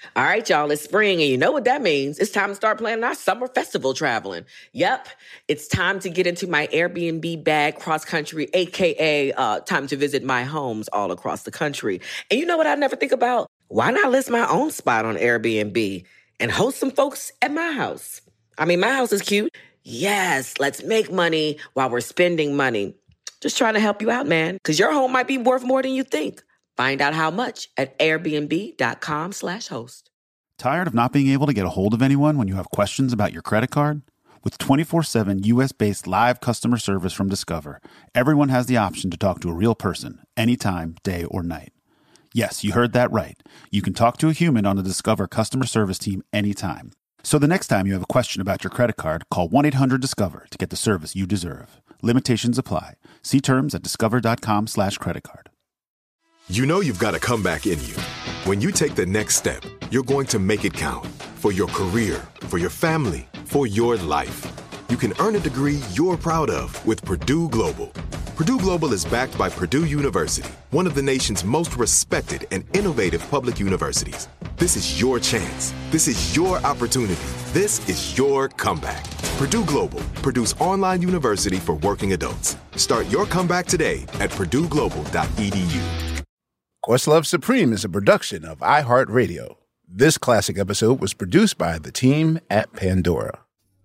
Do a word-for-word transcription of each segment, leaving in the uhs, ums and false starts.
All right, y'all, it's spring, and you know what that means. It's time to start planning our summer festival traveling. Yep, it's time to get into my Airbnb bag cross-country, a k a. Uh, time to visit my homes all across the country. And you know what I never think about? Why not list my own spot on Airbnb and host some folks at my house? I mean, my house is cute. Yes, let's make money while we're spending money. Just trying to help you out, man, because your home might be worth more than you think. Find out how much at airbnb.com slash host. Tired of not being able to get a hold of anyone when you have questions about your credit card? With twenty-four seven U S-based live customer service from Discover, everyone has the option to talk to a real person anytime, day or night. Yes, you heard that right. You can talk to a human on the Discover customer service team anytime. So the next time you have a question about your credit card, call one eight hundred discover to get the service you deserve. Limitations apply. See terms at discover.com slash credit card. You know you've got a comeback in you. When you take the next step, you're going to make it count. For your career, for your family, for your life. You can earn a degree you're proud of with Purdue Global. Purdue Global is backed by Purdue University, one of the nation's most respected and innovative public universities. This is your chance. This is your opportunity. This is your comeback. Purdue Global, Purdue's online university for working adults. Start your comeback today at purdue global dot e d u. Questlove Supreme is a production of iHeartRadio. This classic episode was produced by the team at Pandora.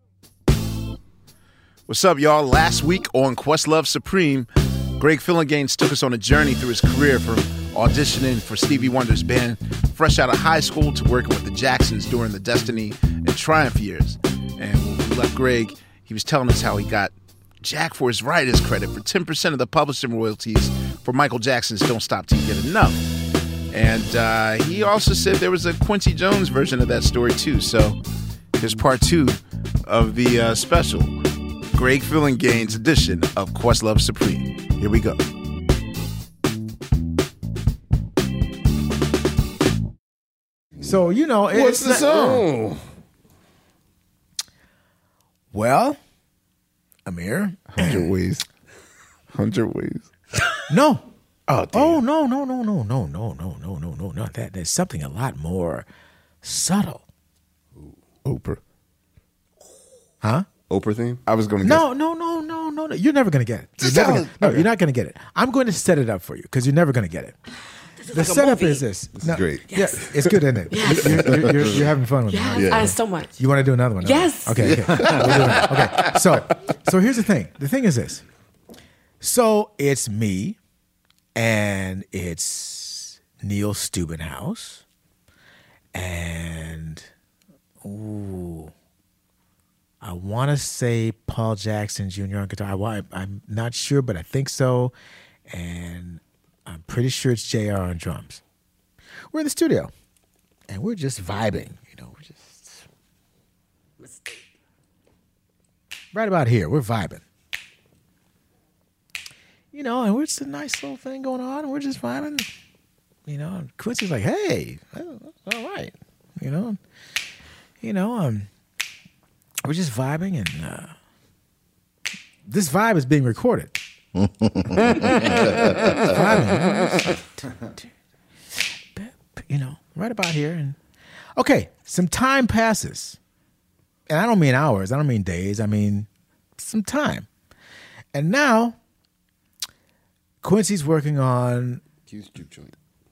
What's up, y'all? Last week on Questlove Supreme, Greg Phillinganes took us on a journey through his career from auditioning for Stevie Wonder's band, fresh out of high school, to working with the Jacksons during the Destiny and Triumph years. And when we left Greg, he was telling us how he got Jack for his writers credit for ten percent of the publishing royalties for Michael Jackson's Don't Stop Till You Get Enough. And uh, he also said there was a Quincy Jones version of that story, too. So here's part two of the uh, special Greg Phillinganes edition of Questlove Supreme. Here we go. So, you know, it's what's the not, song? Well, Amir. Hundred ways. Hundred ways. No. Oh, damn. Oh, no, no, no, no, no, no, no, no, no, no, no. That there's something a lot more subtle. Oprah. Huh? Oprah theme? I was going to No, no, no, no, no, no. You're never going to get it. You're never gonna, no, you're not going to get it. I'm going to set it up for you because you're never going to get it. The like setup movie. is this. This is great. Yes. Yeah, it's good, isn't it? Yes. You're, you're, you're, you're having fun with Yes, it. Yeah. I so much. You want to do another one? no? Yes. Okay. Okay. We'll do it. Okay. So, so here's the thing. The thing is this. So it's me, and it's Neil Steubenhouse, and ooh, I want to say Paul Jackson Junior on guitar. I, I'm not sure, but I think so, and I'm pretty sure it's J R on drums. We're in the studio, and we're just vibing. You know, we're just right about here. We're vibing. You know, and it's a nice little thing going on, and we're just vibing. You know, and Quincy's like, "Hey, that's all right." You know, you know, um, we're just vibing, and uh, this vibe is being recorded. Vibing, you know, right about here, and okay, some time passes, and I don't mean hours, I don't mean days, I mean some time, and now Quincy's working on Q's juke joint.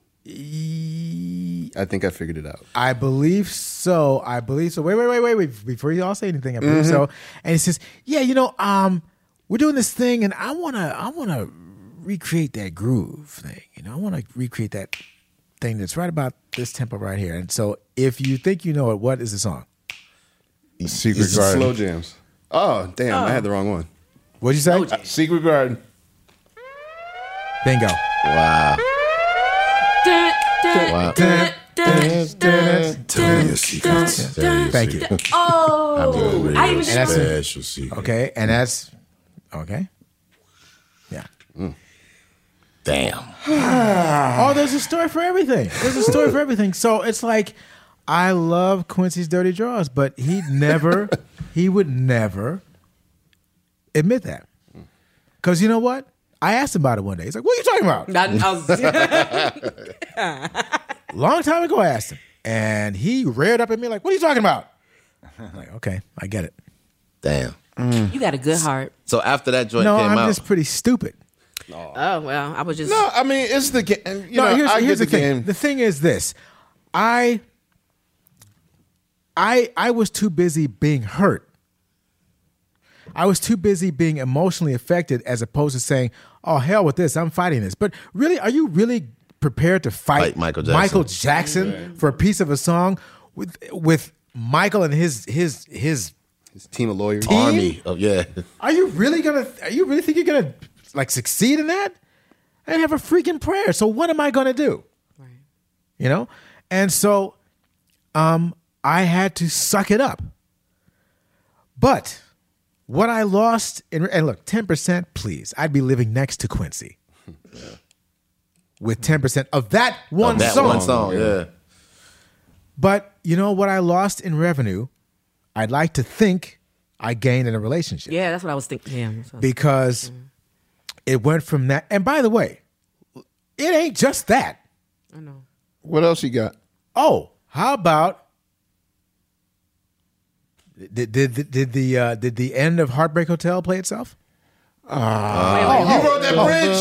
E- I think I figured it out. I believe so. I believe so. Wait, wait, wait, wait, wait. Before you all say anything, I believe mm-hmm. so. And he says, "Yeah, you know, um, we're doing this thing, and I wanna, I wanna recreate that groove thing. You know, I wanna recreate that thing that's right about this tempo right here. And so, if you think you know it, what is the song? Secret It's Garden. Slow Jams. Oh, damn! Oh. I had the wrong one. What'd you say? Oh, Secret Garden. Bingo. Wow. Dun, dun, Wow. dun, dun, dun, Tell me your secrets. Tell me your Thank you. secrets. Oh, I even And that's it. Special secret. Okay, and that's okay. Yeah. Damn. Oh, there's a story for everything. There's a story for everything. So it's like, I love Quincy's dirty draws, but he never, he would never admit that. Because you know what? I asked him about it one day. He's like, "What are you talking about?" Not, I was, Long time ago, I asked him. And he reared up at me like, "What are you talking about?" I'm like, "Okay, I get it." Damn. You got a good heart. So after that joint No, came I'm out, just pretty stupid. Oh well, I was just. No, I mean it's the game. You no, know, here's, I here's get the the thing. game. The thing is this: I, I, I was too busy being hurt. I was too busy being emotionally affected, as opposed to saying, "Oh hell with this, I'm fighting this." But really, are you really prepared to fight, Fight Michael Jackson. Michael Jackson for a piece of a song with with Michael and his his his? His team of lawyers. Team? army. Oh yeah. Are you really gonna? Are you really think you're gonna like succeed in that? I didn't have a freaking prayer. So what am I gonna do? Right. You know, and so, um, I had to suck it up. But what I lost in and look, ten percent, please, I'd be living next to Quincy with ten percent of that one Of that song. one song. Yeah. But you know what I lost in revenue? I'd like to think I gained in a relationship. Yeah, that's what I was thinking. Yeah, that's what I was- Because it went from that. And by the way, it ain't just that. I know. What else you got? Oh, how about did did did the uh, did the end of Heartbreak Hotel play itself? Wait, wait, hold You wrote that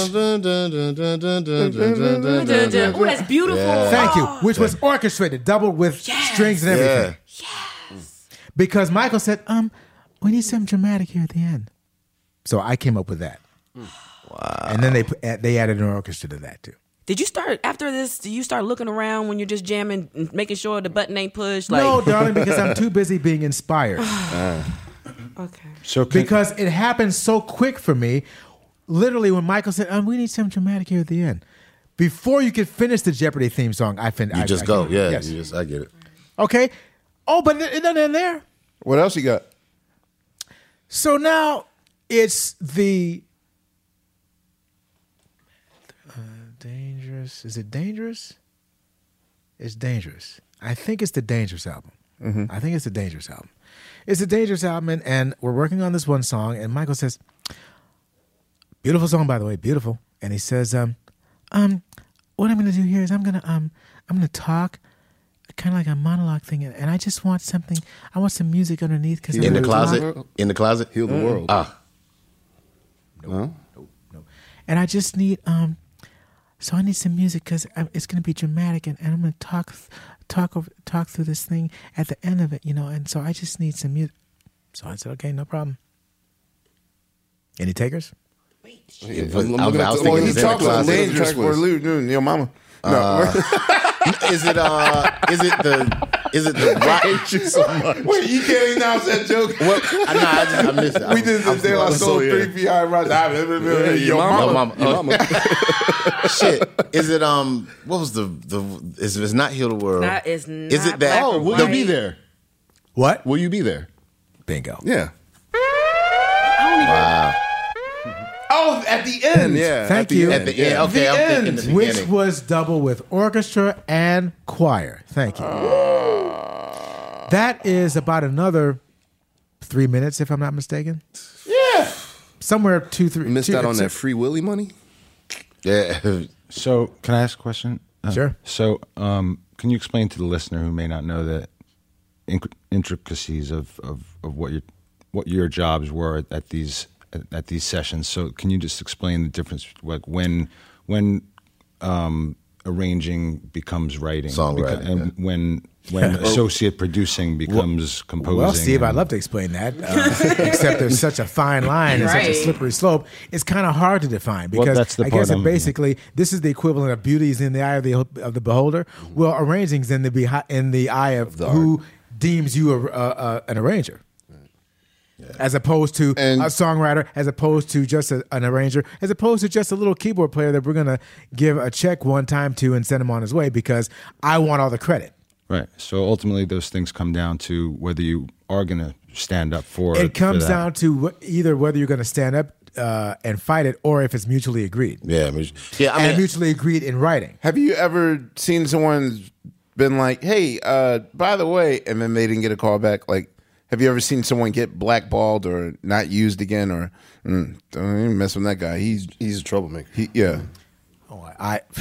bridge. Oh, that's beautiful. Thank you. Which was orchestrated, doubled with strings and everything. Because Michael said, um, we need something dramatic here at the end. So I came up with that. Wow. And then they put, they added an orchestra to that too. Did you start after this? Do you start looking around when you're just jamming, and making sure the button ain't pushed? Like, No, darling, because I'm too busy being inspired. okay. So can, Because it happened so quick for me. Literally, when Michael said, um, we need something dramatic here at the end. Before you could finish the Jeopardy theme song, I fin- You I, just I, go. I, Yeah. Yes. You just. I get it. Okay. Oh, but it doesn't end there. What else you got? So now it's the uh, dangerous. Is it dangerous? It's dangerous. I think it's the Dangerous album. I think it's the Dangerous album. It's the Dangerous album, and, and we're working on this one song. And Michael says, "Beautiful song, by the way, beautiful." And he says, "Um, um, what I'm going to do here is I'm going to um, I'm going to talk." Kind of like a monologue thing, and I just want something. I want some music underneath because In the closet. In the closet. Heal the world. Ah. No? And I just need um, so I need some music because it's going to be dramatic, and, and I'm going to talk, talk over, talk through this thing at the end of it, you know. And so I just need some music. So I said, okay, no problem. Any takers? It I'm was- I was- looking I at was the- thinking well, it he was in the talks about closet. dangerous for Lou, your mama. No. Is it uh? Is it the? Is it the rock? Wait, you can't announce that joke? Well, I, no, I just I missed it. We did this day I sold three P I rides. Your Mama, mama. mama. Oh. Shit. Is it um? What was the the? Is it's not Heal the World? That is not Is it that? black Oh, or will you white. be there? What? Will you be there? Bingo. Yeah. Wow. Oh, at the end. Yeah. Thank at the you. end. At the end. Okay, The I'm thinking end. the Which beginning. was double with orchestra and choir. Thank you. That is about another three minutes, if I'm not mistaken. Yeah. Somewhere two, three. Missed two, out on that Free Willy money? Yeah. so can I ask a question? Uh, Sure. So, um, can you explain to the listener who may not know the inc- intricacies of, of, of what your what your jobs were at, at these at, at these sessions? So, can you just explain the difference, like when when um, arranging becomes writing, Songwriting, Beca- and when when associate producing becomes composing? Well, Steve, and- I'd love to explain that, uh, except there's such a fine line and such a Right. slippery slope. It's kind of hard to define because Well, that's the I part guess it I'm- basically this is the equivalent of beauty is in the eye of the of the beholder. Well, arranging's in the behi- in the eye of the who deems you a, a, a, an arranger. As opposed to And- a songwriter, as opposed to just a, an arranger, as opposed to just a little keyboard player that we're gonna give a check one time to and send him on his way because I want all the credit. Right. So ultimately, those things come down to whether you are going to stand up for It comes for that. down to wh- either whether you're going to stand up uh, and fight it, or if it's mutually agreed, Yeah. I mean, yeah. I and mean, mutually agreed in writing. Have you ever seen someone been like, hey, uh, by the way, and then they didn't get a call back? Like, have you ever seen someone get blackballed or not used again? Or mm, don't even mess with that guy. He's He's a troublemaker. he, yeah. Oh, I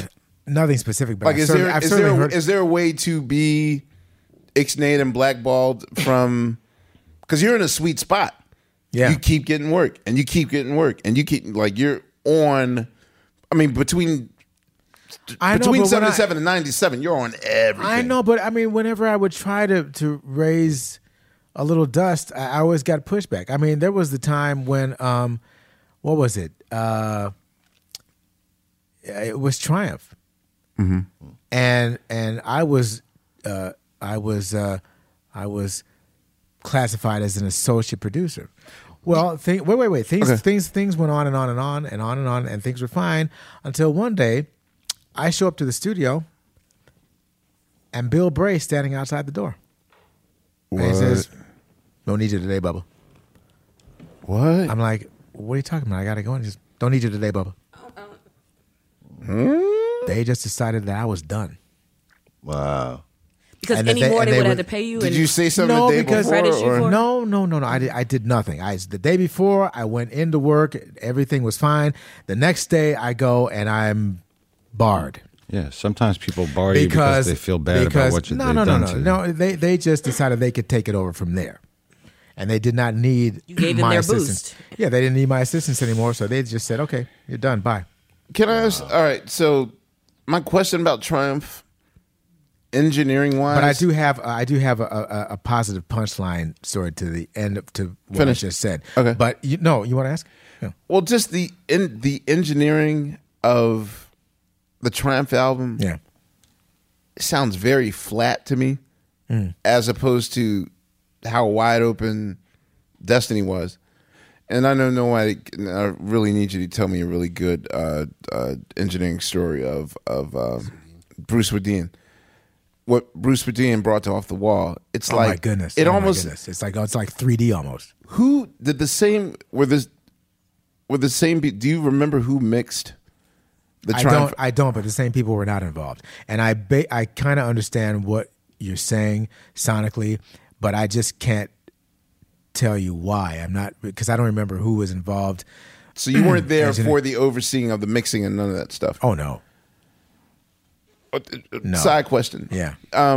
Nothing specific, but Like, I've is certainly, there I've is certainly there heard. is there a way to be ixnayed and blackballed from? Because you're in a sweet spot. Yeah. You keep getting work, and you keep getting work, and you keep like you're on. I mean, between I know, between but when I- seventy-seven and ninety-seven, you're on everything. I know, but I mean, whenever I would try to to raise a little dust, I, I always got pushback. I mean, there was the time when, um, what was it? Uh, it was Triumph, Mm-hmm. and and I was, uh, I was, uh, I was classified as an associate producer. Well, th- wait, wait, wait. Things, Okay. things, things went on and on and on and on and on, and things were fine until one day, I show up to the studio, and Bill Bray standing outside the door. And he What? says, "Don't need you today, Bubba." What? I'm like, "What are you talking about? I gotta go." And he says, "Don't need you today, Bubba." Hmm? They just decided that I was done. Wow. Because And that any they- more and they, they would have would- to pay you. Did and you say something No, the day because- before? Credit you or- for- No, no, no, no. I did, I did nothing. I the day before I went into work, everything was fine. The next day I go and I'm barred. Yeah, sometimes people bar you because they feel bad because, about what you, no, they've no, no, done no, to you. no. They they just decided they could take it over from there, and they did not need You gave them my their assistance. boost. Yeah, they didn't need my assistance anymore, so they just said, "Okay, you're done. Bye." Can I ask? All right. So, my question about Triumph, engineering wise, But I do have uh, I do have a, a, a positive punchline story to the end of to what Finish. I just said. Okay. But you no, you want to ask? Yeah. Well, just the in the engineering of the Triumph album Yeah. sounds very flat to me, Mm. as opposed to how wide open Destiny was. And I don't know why. I really need you to tell me a really good uh, uh, engineering story of of uh, Bruce Woodine. What Bruce Woodine brought to Off the Wall. It's Oh like my goodness! It oh my almost goodness. It's like it's like three D almost. who did the same were this were the same. be- Do you remember who mixed the I Triumph? don't. I don't. But the same people were not involved, and I ba- I kind of understand what you're saying sonically, but I just can't tell you why. I'm not because I don't remember who was involved. So you weren't there Engineer- for the overseeing of the mixing and none of that stuff. Oh no. No. Side question. Yeah.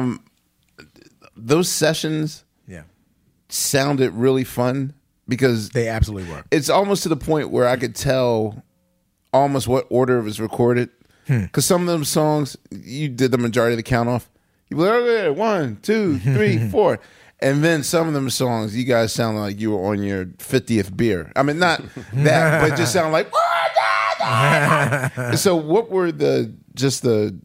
Those sessions Yeah. sounded really fun because They absolutely were. it's almost to the point where I could tell almost what order it was recorded. Because some of them songs, you did the majority of the count off. You were like, okay, one, two, three, four. And then some of them songs, you guys sound like you were on your fiftieth beer. I mean, not that, but just sound like. So, what were the just the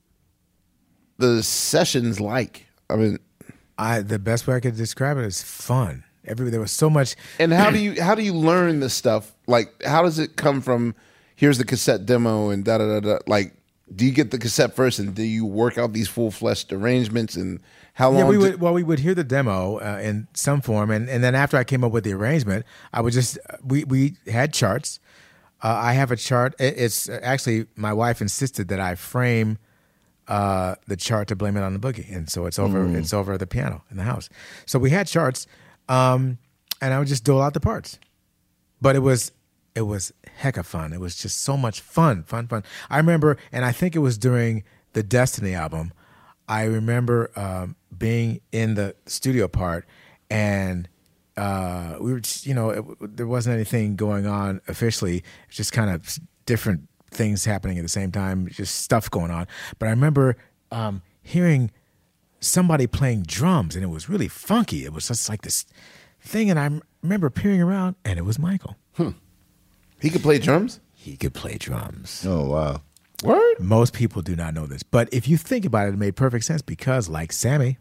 the sessions like? I mean, I the best way I could describe it is fun. Every there was so much. and how do you how do you learn this stuff? Like, how does it come from? Here's the cassette demo and da da da da. Like, do you get the cassette first and do you work out these full fleshed arrangements and how long? Yeah, we do- would. Well, we would hear the demo uh, in some form, and, and then after I came up with the arrangement, I would just we we had charts. Uh, I have a chart. It, it's actually my wife insisted that I frame uh, the chart to Blame It on the Boogie, and so it's over. It's over the piano in the house. So we had charts, um, and I would just dole out the parts. But it was it was hecka fun. It was just so much fun, fun, fun. I remember, and I think it was during the Destiny album. I remember um, being in the studio part, and uh, we were, just, you know, it, there wasn't anything going on officially. It's just kind of different things happening at the same time, just stuff going on. But I remember um, hearing somebody playing drums, and it was really funky. It was just like this thing, and I m- remember peering around, and it was Michael. he could play drums. He could play drums. Oh wow. Word. Most people do not know this, but if you think about it, it made perfect sense because, like Sammy,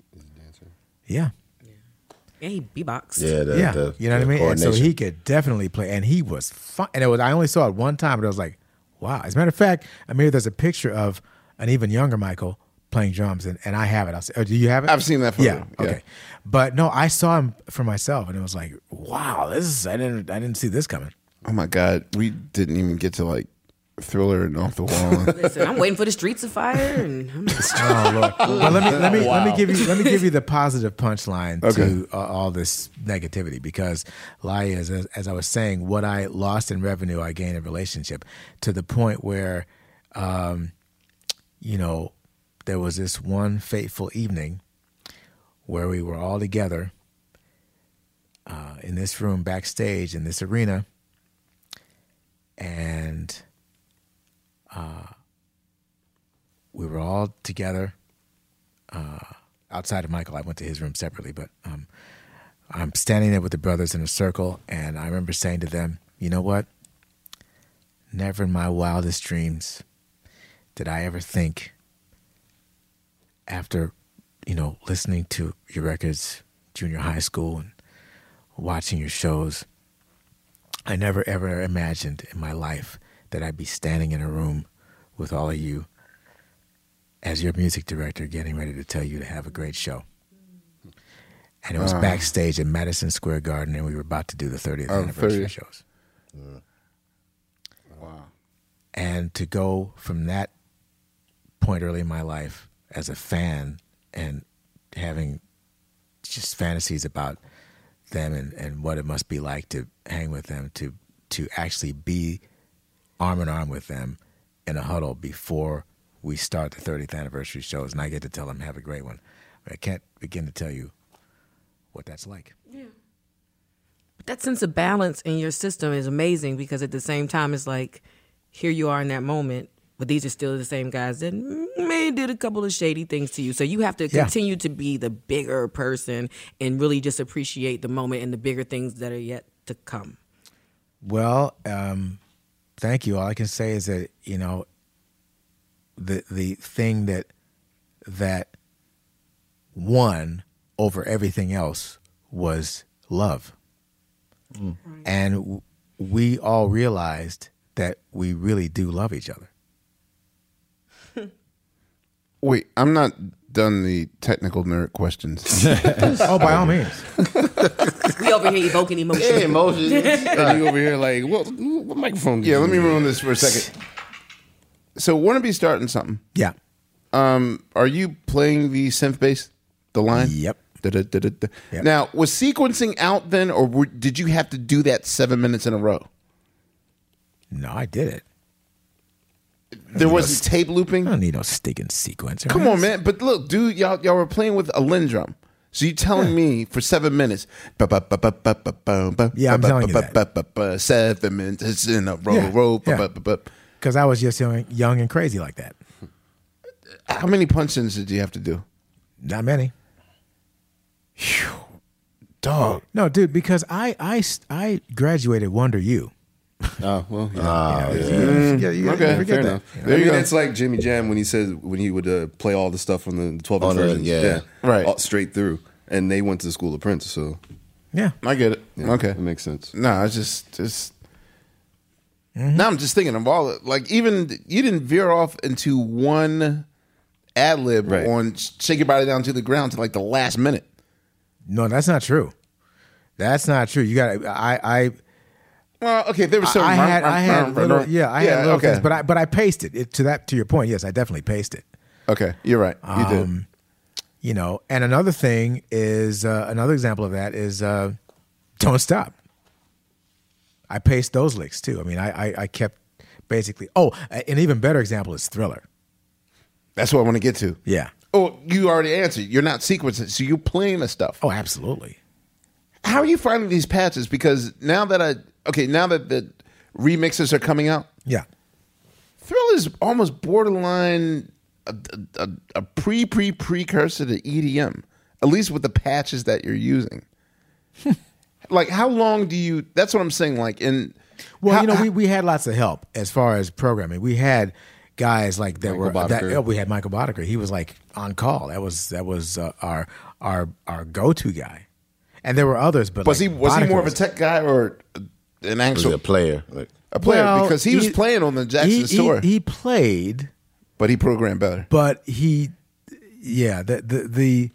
yeah, Yeah, he beatbox. Yeah. The, yeah, the- you know what I the mean. And so coordination. he could definitely play, and he was fun. And it was I only saw it one time, but I was like, wow. As a matter of fact, I mean, there's a picture of an even younger Michael playing drums, and, and I have it. I'll say, oh, do you have it? I've seen that photo, Yeah, yeah. okay. But no, I saw him for myself, and it was like, wow, this is I didn't I didn't see this coming. Oh my God, we didn't even get to like Thriller and Off the Wall. Listen, I'm waiting for the Streets of Fire, and I'm Oh Lord! But let me let me let me give you let me give you the positive punchline Okay. to uh, all this negativity because, Laia, as, as I was saying, what I lost in revenue, I gained in relationship to the point where um, you know, there was this one fateful evening where we were all together uh, in this room backstage in this arena, and uh, we were all together uh, outside of Michael. I went to his room separately, but um, I'm standing there with the brothers in a circle, and I remember saying to them, you know what? Never in my wildest dreams did I ever think, after, you know, listening to your records, junior high school, and watching your shows, I never ever imagined in my life that I'd be standing in a room with all of you as your music director getting ready to tell you to have a great show. And it was uh, backstage at Madison Square Garden, and we were about to do the thirtieth oh, anniversary thirty shows. Yeah. Wow. And to go from that point early in my life as a fan and having just fantasies about them and, and what it must be like to hang with them, to to actually be arm in arm with them in a huddle before we start the thirtieth anniversary shows, and I get to tell them, have a great one. I can't begin to tell you what that's like. Yeah. But that sense of balance in your system is amazing, because at the same time, it's like, here you are in that moment, but these are still the same guys that may did a couple of shady things to you. So you have to Yeah. continue to be the bigger person and really just appreciate the moment and the bigger things that are yet to come. Well, um, thank you. All I can say is that, you know, the the thing that that won over everything else was love. Mm. And w- we all realized that we really do love each other. Wait, I'm not done the technical nerd questions. Oh, by all means. We over here evoking emotion. Yeah, emotions. And you over here like, what, what microphone? did Yeah, you let me use? ruin this for a second. So, want to be starting something? Yeah. Um, are you playing the synth bass, the line? Yep. Da-da-da-da-da. Yep. Now, was sequencing out then, or were, did you have to do that seven minutes in a row? No, I did it. There wasn't tape looping. I don't need no sticking sequencer. Come on, man! But look, dude, y'all y'all were playing with a Lindrum. So you telling me for seven minutes? Yeah, I'm telling you that. Seven minutes in a row, Yeah, row. yeah. Because I was just young, young and crazy like that. How many punch-ins did you have to do? Not many. Dog. No, dude, because I I, I graduated Wonder U. Oh, well, yeah. Ah, You yeah. know, you forget, you Okay, forget Fair that. enough. There I you mean, go. it's like Jimmy Jam when he said when he would uh, play all the stuff on the twelve On inch the- versions. yeah. Right. all- straight through. And they went to the School of Prince, so Yeah. I get it. yeah, Okay. it makes sense. No, it's just just. Now I'm just thinking of all like even you didn't veer off into one ad lib Right. on Shake Your Body Down to the Ground to like the last minute. No, that's not true. That's not true. You got I I Well, okay, there was some. I had I had little, yeah, I had little okay. things, but I but I paced it. it. To that to your point, yes, I definitely paced it. Okay, you're right. You did. Um, You know, and another thing is uh, another example of that is uh, Don't Stop. I paced those licks too. I mean, I, I I kept basically. Oh, an even better example is Thriller. That's what I want to get to. Yeah. Oh, you already answered. You're not sequencing, so you're playing the stuff. Oh, absolutely. How are you finding these patches? Because now that I okay, now that the remixes are coming out, Yeah. Thrill is almost borderline a, a, a pre pre precursor to E D M, at least with the patches that you're using. Like, how long do you? That's what I'm saying. Like, in Well, how- you know, we, we had lots of help as far as programming. We had guys like that Michael were that, Boddicker. oh, we had Michael Boddicker. He was like on call. That was that was uh, our our our go to guy. And there were others, but was like he was he Boddicker more of a was- tech guy or an Was actual he a player? Like, a player? Well, Because he, was playing on the Jackson's he, tour, He, he played, but he programmed better. but he, yeah, the the the,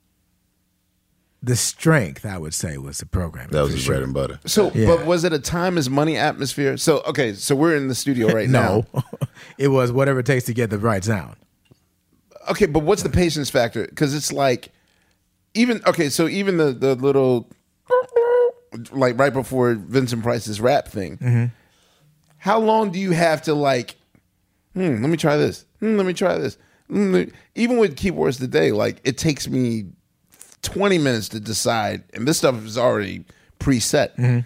the strength I would say was the programming. that was for his sure. bread and butter. So, Yeah. but was it a time is money atmosphere? So, okay, so we're in the studio right now. No, it was whatever it takes to get the right sound. Okay, but what's the patience factor? Because it's like, even okay, so even the the little, like right before Vincent Price's rap thing, Mm-hmm. how long do you have to like? Hmm, let me try this. Hmm, let me try this. Hmm, even with keyboards today, like it takes me twenty minutes to decide, and this stuff is already preset. Mm-hmm.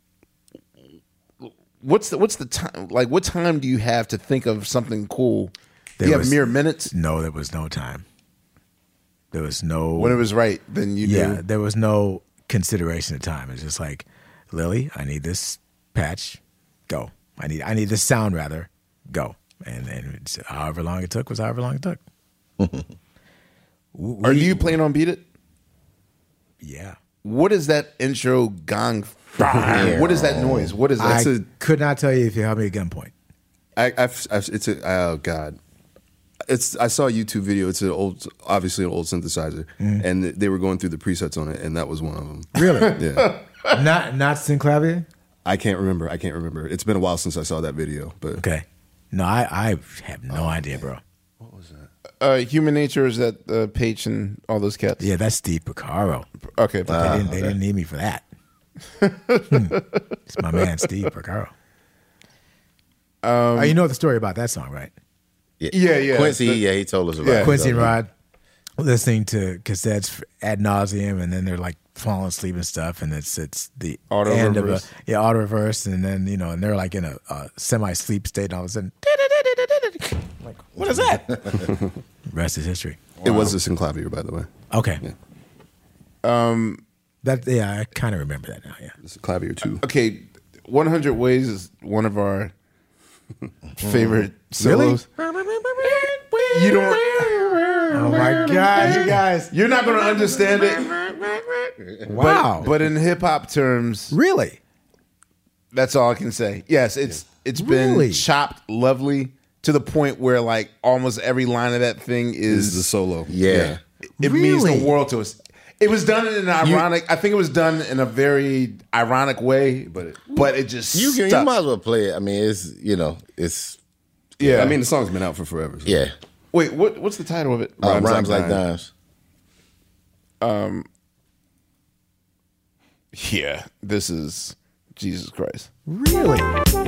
What's the what's the time? Like, what time do you have to think of something cool? There do you was- have mere minutes? No, there was no time. There was no. When it was right, then you yeah, knew. there was no consideration of time. It's just like, Lily, I need this patch. Go. I need I need this sound rather. Go. And and it's, however long it took was however long it took. We- Are you playing on Beat It? Yeah. What is that intro gong? What is that noise? What is that? I a- could not tell you if you held me at gunpoint. I, I've, I've, it's a oh god, it's I saw a YouTube video. It's an old, obviously an old synthesizer, and they were going through the presets on it, and that was one of them. Really? Yeah, not not Synclavier? I can't remember. I can't remember. It's been a while since I saw that video, but Okay. No, I, I have no idea, bro. Uh, Human Nature is that uh, Page and all those cats. Yeah, that's Steve Picaro. Okay. But they didn't they didn't need me for that. Hmm. It's my man Steve Picaro. Um, oh, you know the story about that song, right? Yeah, yeah. Quincy, The- yeah, he told us about Yeah. it. Quincy and Rod listening to cassettes ad nauseum, and then they're like falling asleep and stuff, and it's it's the Auto end reverse. of a yeah auto reverse, and then you know, and they're like in a, a semi sleep state, and all of a sudden, like, what is that? Rest is history. it was a Synclavier, by the way. Okay, Um, that yeah, I kind of remember that now. Yeah, It's a Synclavier two. okay, one hundred Ways is one of our favorite solos. You don't. oh my god, you guys, You're not going to understand it. wow, But, but in hip hop terms, really, that's all I can say. Yes, it's it's Really? been chopped lovely to the point where like almost every line of that thing Is is the solo? Yeah. it means Really? the world to us. It was done in an ironic. I think it was done in a very ironic way, but it, but it just You can, you stuck. might as well play it. I mean, it's, you know, it's, yeah. I mean, the song's been out for forever. so- yeah. wait, what what's the title of it? Uh, Rhymes, like Dime. dimes. Yeah, this is Jesus Christ. really.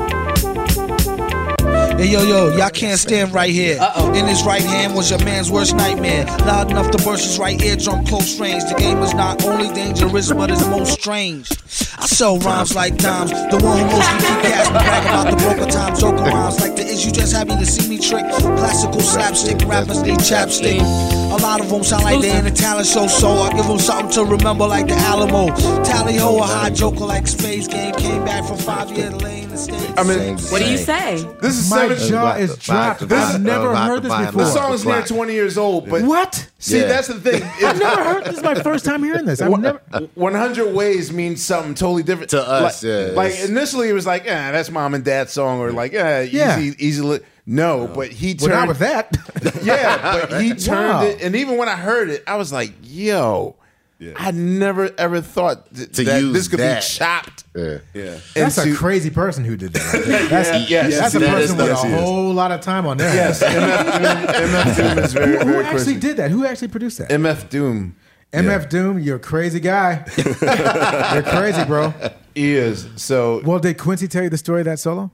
Hey, yo, yo, y'all can't stand right here. Uh-oh. In his right hand was your man's worst nightmare. Loud enough to burst his right eardrum close range. The game is not only dangerous, but it's most strange. I sell rhymes like dimes. The one who mostly keep cash, but brag about the broken times. Joking rhymes like the is you just happy to see me trick. Classical slapstick rappers need chapstick. A lot of them sound like they in a talent show, so I give them something to remember like the Alamo. Tally ho, a high joker like Space Game. Came back from five year delay in the States. I mean, What do you say? this is My seven. jaw is dropped. I've never heard this before. The song is near twenty years old, but What? see, Yeah. that's the thing. I've never heard. This is my first time hearing this. I've never. one hundred Ways means something totally different To us, Like, yeah, like it's- initially, it was like, eh, that's mom and dad's song, or like, eh, Yeah. easy, easy. Li-. No, but he Well, turned. not with that. Yeah, but he turned Wow. it, and even when I heard it, I was like, yo, I never ever thought th- To that use this could that. be chopped. Yeah. Yeah. That's a into- crazy person who did that. That's, yes, that's a that person is- with yes, a he is. whole lot of time on there. Yes, M F Doom, M F Doom is very, Who, who very actually crazy. did that? Who actually produced that? M F Doom. M F Doom, you're a crazy guy. You're crazy, bro. He is. So Well, did Quincy tell you the story of that solo?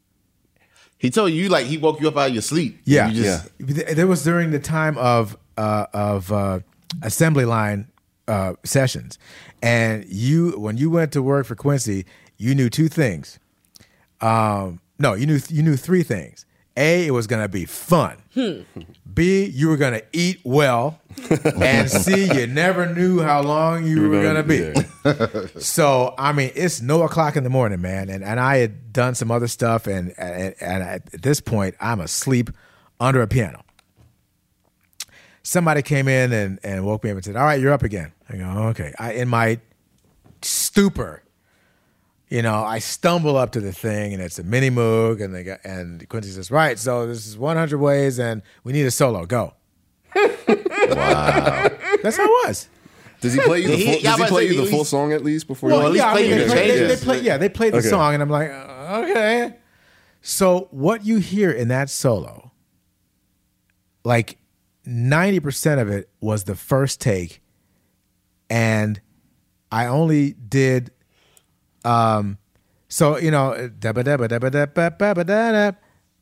He told you, like, he woke you up out of your sleep. Yeah, You just, yeah. There was during the time of uh, of uh, assembly line uh, sessions, and you when you went to work for Quincy, you knew two things. Um, no, you knew you knew three things. A, it was gonna be fun. B, you were gonna eat well, and C, you never knew how long you, were gonna, be. So I mean, it's no o'clock in the morning, man, and and I had done some other stuff, and and, and at this point, I'm asleep under a piano. Somebody came in and, and woke me up and said, "All right, you're up again." I go, "Okay." I in my stupor, you know, I stumble up to the thing, and it's a mini moog, and they got, and Quincy says, "Right, so this is one hundred ways, and we need a solo. Go." Wow, that's how it was. Does he play you the He- full, yeah, does he I play was you the like, full he's- song at least before Well, you at least yeah, I play mean, you they, the play, they, they changes. play, yeah, they played the Okay. song, and I'm like, uh, okay. So what you hear in that solo, like ninety percent of it was the first take, and I only did, um, so you know, da ba da ba da ba da ba ba ba da da.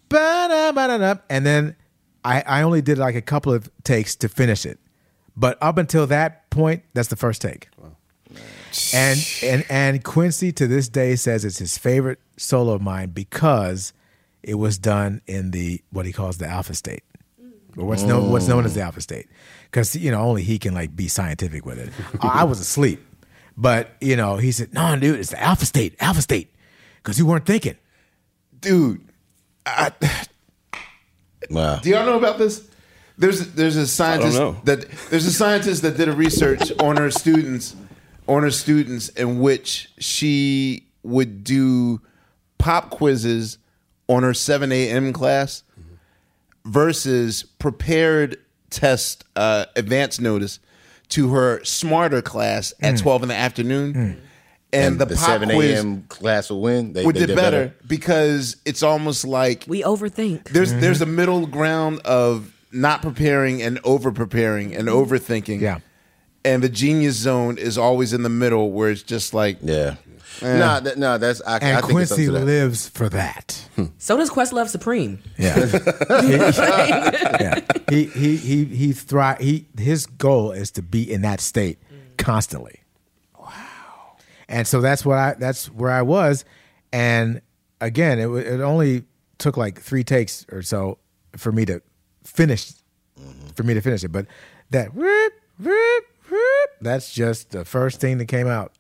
ba-da, ba-da-da, and then I, I only did like a couple of takes to finish it. But up until that point, that's the first take. Wow. And and and Quincy to this day says it's his favorite solo of mine because it was done in the what he calls the alpha state, or what's known what's known as the alpha state, because you know only he can like be scientific with it. I was asleep, but you know he said, "No, dude, it's the alpha state, alpha state," because you weren't thinking, dude. I, wow. Do y'all know about this? There's there's a scientist that there's a scientist that did a research on her students, on her students in which she would do pop quizzes on her seven a.m. class versus prepared test uh, advance notice to her smarter class at mm. twelve in the afternoon. Mm. And, and the, the pop seven a.m. quiz class will win. They, would they did, did better, better because it's almost like we overthink. There's Mm-hmm. there's a middle ground of not preparing and over preparing and overthinking. Yeah. And the genius zone is always in the middle where it's just like yeah. Eh. No, that, no, that's I, and I think Quincy it's up to that. lives for that. So does Questlove Supreme. Yeah, he, yeah. He he he he thrive. He his goal is to be in that state constantly. Wow. And so that's what I that's where I was, and again, it it only took like three takes or so for me to finish, mm-hmm. for me to finish it. But that whoop, whoop, whoop, that's just the first thing that came out.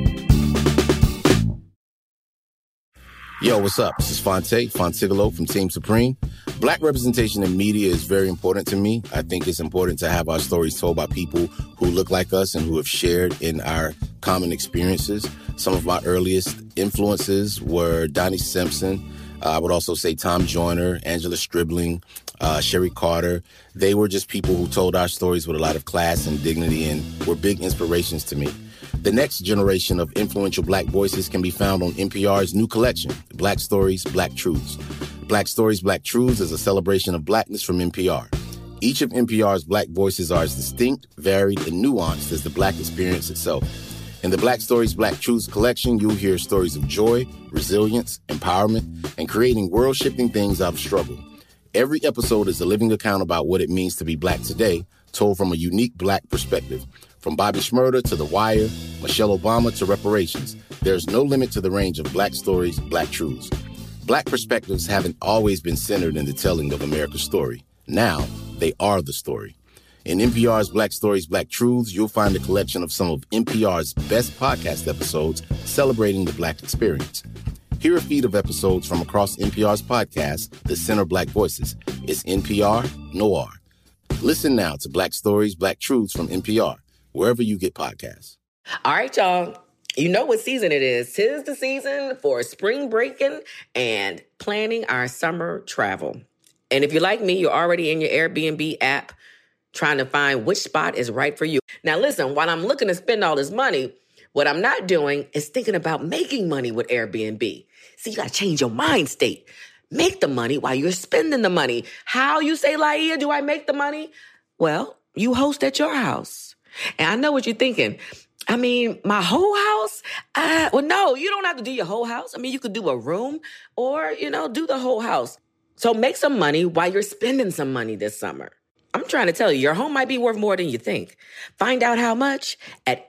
Yo, what's up? This is Fonte, Fontigolo from Team Supreme. Black representation in media is very important to me. I think it's important to have our stories told by people who look like us and who have shared in our common experiences. Some of my earliest influences were Donnie Simpson. Uh, I would also say Tom Joyner, Angela Stribling, uh, Sherry Carter. They were just people who told our stories with a lot of class and dignity and were big inspirations to me. The next generation of influential Black voices can be found on N P R's new collection, Black Stories, Black Truths. Black Stories, Black Truths is a celebration of Blackness from N P R. Each of N P R's Black voices are as distinct, varied, and nuanced as the Black experience itself. In the Black Stories, Black Truths collection, you'll hear stories of joy, resilience, empowerment, and creating world-shifting things out of struggle. Every episode is a living account about what it means to be Black today, told from a unique Black perspective. From Bobby Shmurda to The Wire, Michelle Obama to reparations, there's no limit to the range of Black stories, Black truths. Black perspectives haven't always been centered in the telling of America's story. Now, they are the story. In N P R's Black Stories, Black Truths, you'll find a collection of some of N P R's best podcast episodes celebrating the Black experience. Hear a feed of episodes from across N P R's podcast, The Center Black Voices. It's N P R Noir. Listen now to Black Stories, Black Truths from N P R, wherever you get podcasts. All right, y'all. You know what season it is. 'Tis the season for spring breaking and planning our summer travel. And if you're like me, you're already in your Airbnb app trying to find which spot is right for you. Now, listen, while I'm looking to spend all this money, what I'm not doing is thinking about making money with Airbnb. See, you got to change your mind state. Make the money while you're spending the money. How, you say, Laia, do I make the money? Well, you host at your house. And I know what you're thinking. I mean, my whole house? Uh, well, no, you don't have to do your whole house. I mean, you could do a room or, you know, do the whole house. So make some money while you're spending some money this summer. I'm trying to tell you, your home might be worth more than you think. Find out how much at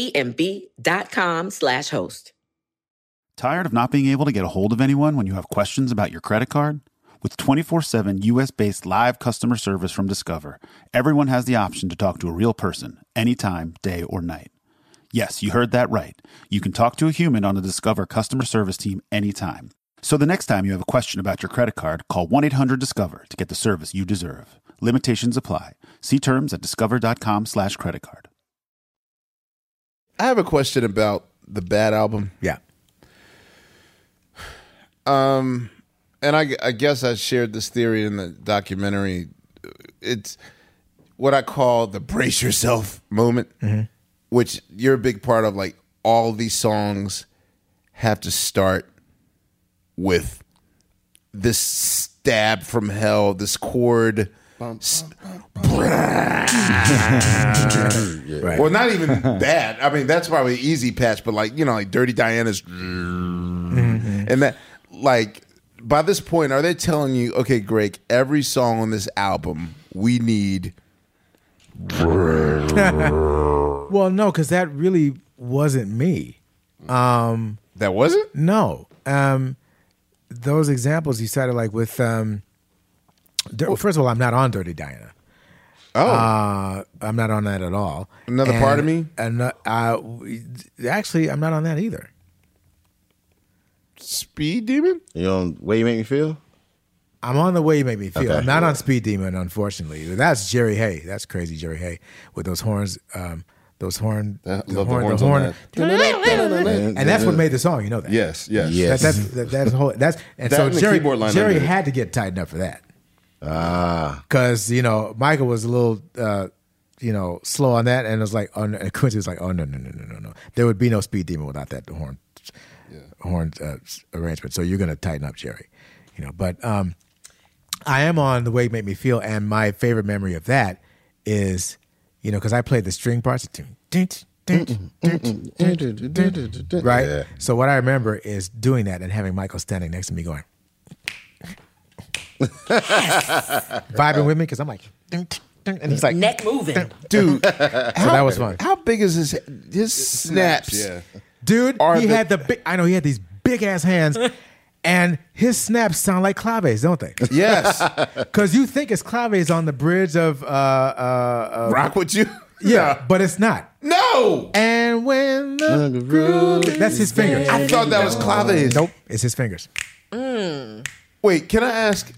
airbnb.com slash host. Tired of not being able to get a hold of anyone when you have questions about your credit card? With twenty-four seven U S-based live customer service from Discover, everyone has the option to talk to a real person anytime, day or night. Yes, you heard that right. You can talk to a human on the Discover customer service team anytime. So the next time you have a question about your credit card, call one eight hundred discover to get the service you deserve. Limitations apply. See terms at discover.com slash credit card. I have a question about the Bad album. Yeah. Um, and I, I guess I shared this theory in the documentary. It's what I call the brace yourself moment, mm-hmm. which you're a big part of. Like, all these songs have to start with this stab from hell, this chord. Bum, bum, bum, bum. Right. Well, not even that. I mean, that's probably easy patch, but like, you know, like Dirty Diana's mm-hmm. and that, like, by this point, are they telling you, okay, Greg, every song on this album, we need... Well, no, because that really wasn't me. Um, that wasn't? No. Um, those examples you cited, like with... Um, Dir- first of all, I'm not on Dirty Diana. Oh. Uh, I'm not on that at all. Another and, part of me? And, uh, uh, actually, I'm not on that either. Speed Demon? You on Way You Make Me Feel? I'm on The Way You Make Me Feel. Okay. I'm not on Speed Demon, unfortunately. That's Jerry Hay. That's crazy Jerry Hay with those horns. Um, those horn, I the love the horn, horns the on horn, that. and that's what made the song. You know that? Yes, yes. Yes. That, that's that, that's whole. That's and That so and the Jerry keyboard line Jerry under it. had to get tightened up for that. Ah. Because, you know, Michael was a little, uh, you know, slow on that. And it was like, oh, no. And Quincy was like, oh, no, no, no, no, no, no. There would be no Speed Demon without that horn yeah. horn uh, arrangement. So you're going to tighten up, Jerry. You know, but um, I am on The Way You Make Me Feel. And my favorite memory of that is, you know, because I played the string parts. Right? Yeah. So what I remember is doing that and having Michael standing next to me going, vibing with me because I'm like, ding, ding, and he's like, Neck moving. Dude, so that was fun. how big is his his snaps? Yeah. Dude, Are he the- had the big, I know he had these big ass hands, and his snaps sound like claves, don't they? Yes. Because you think it's claves on the bridge of, uh, uh, uh, Rock with you? yeah, but it's not. No. And when the groove, that's his fingers. I thought that was claves. Nope, it's his fingers. Wait, can I ask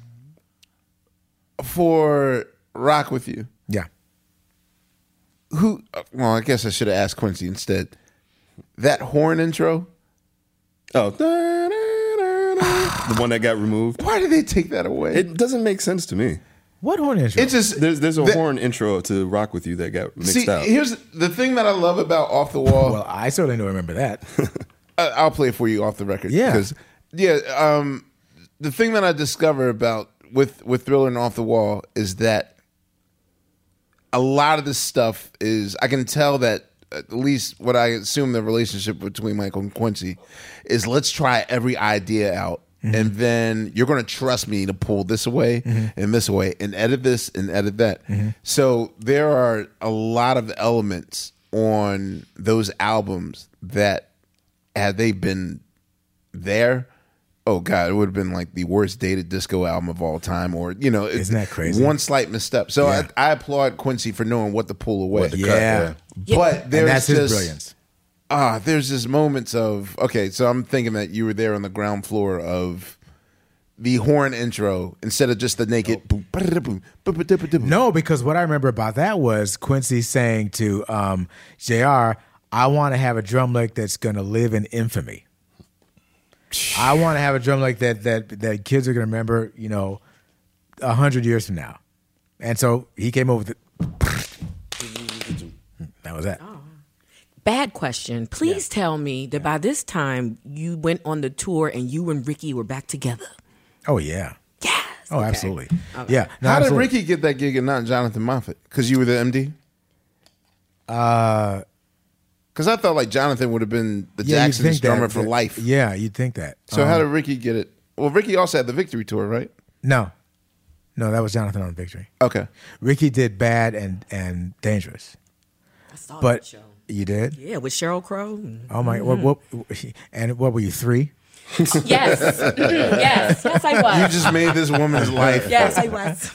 for Rock with You? Yeah. Who? Well, I guess I should have asked Quincy instead. That horn intro. Oh, the one that got removed. Why did they take that away? It doesn't make sense to me. What horn intro? It's just There's there's a the- horn intro to Rock With You that got mixed See, out. here's the thing that I love about Off the Wall. well, I certainly don't remember that. I- I'll play it for you off the record. Yeah. Because, yeah, um, the thing that I discovered about with with Thriller and Off the Wall is that a lot of this stuff is I can tell that at least what I assume the relationship between Michael and Quincy is let's try every idea out. Mm-hmm. And then you're going to trust me to pull this away mm-hmm. and this away and edit this and edit that. Mm-hmm. So there are a lot of elements on those albums that had they been there, oh God, it would have been like the worst dated disco album of all time, or you know, Isn't that crazy? One slight misstep. So Yeah. I, I applaud Quincy for knowing what to pull away. What to cut, Yeah. yeah. But there's and that's just, his brilliance. Ah, there's just moments of okay. So I'm thinking that you were there on the ground floor of the horn intro instead of just the naked. boom, ba-da-da-boom, ba-ba-da-ba-da-boom. No, because what I remember about that was Quincy saying to um, J R, I want to have a drum lick that's going to live in infamy. I want to have a drum lick that that that kids are going to remember, you know, a hundred years from now. And so he came over with it. That was that. Bad question. Please tell me that by this time you went on the tour and you and Ricky were back together. Oh yeah. Yes. Oh, Okay. absolutely. Okay. Yeah. No, How did absolutely. Ricky get that gig and not Jonathan Moffat? Because you were the M D. Uh, Because I thought like Jonathan would have been the yeah, you'd Jacksons think that- drummer for that- life. Yeah, you'd think that. So Um, how did Ricky get it? Well, Ricky also had the Victory Tour, right? No, no, that was Jonathan on Victory. Okay. Ricky did Bad and and Dangerous. I saw But that show. you did? Yeah, with Sheryl Crow. Oh my! What, what? And what were you, three? Yes. Mhm. Yes. Yes, I was. You just made this woman's life. Yes, I was.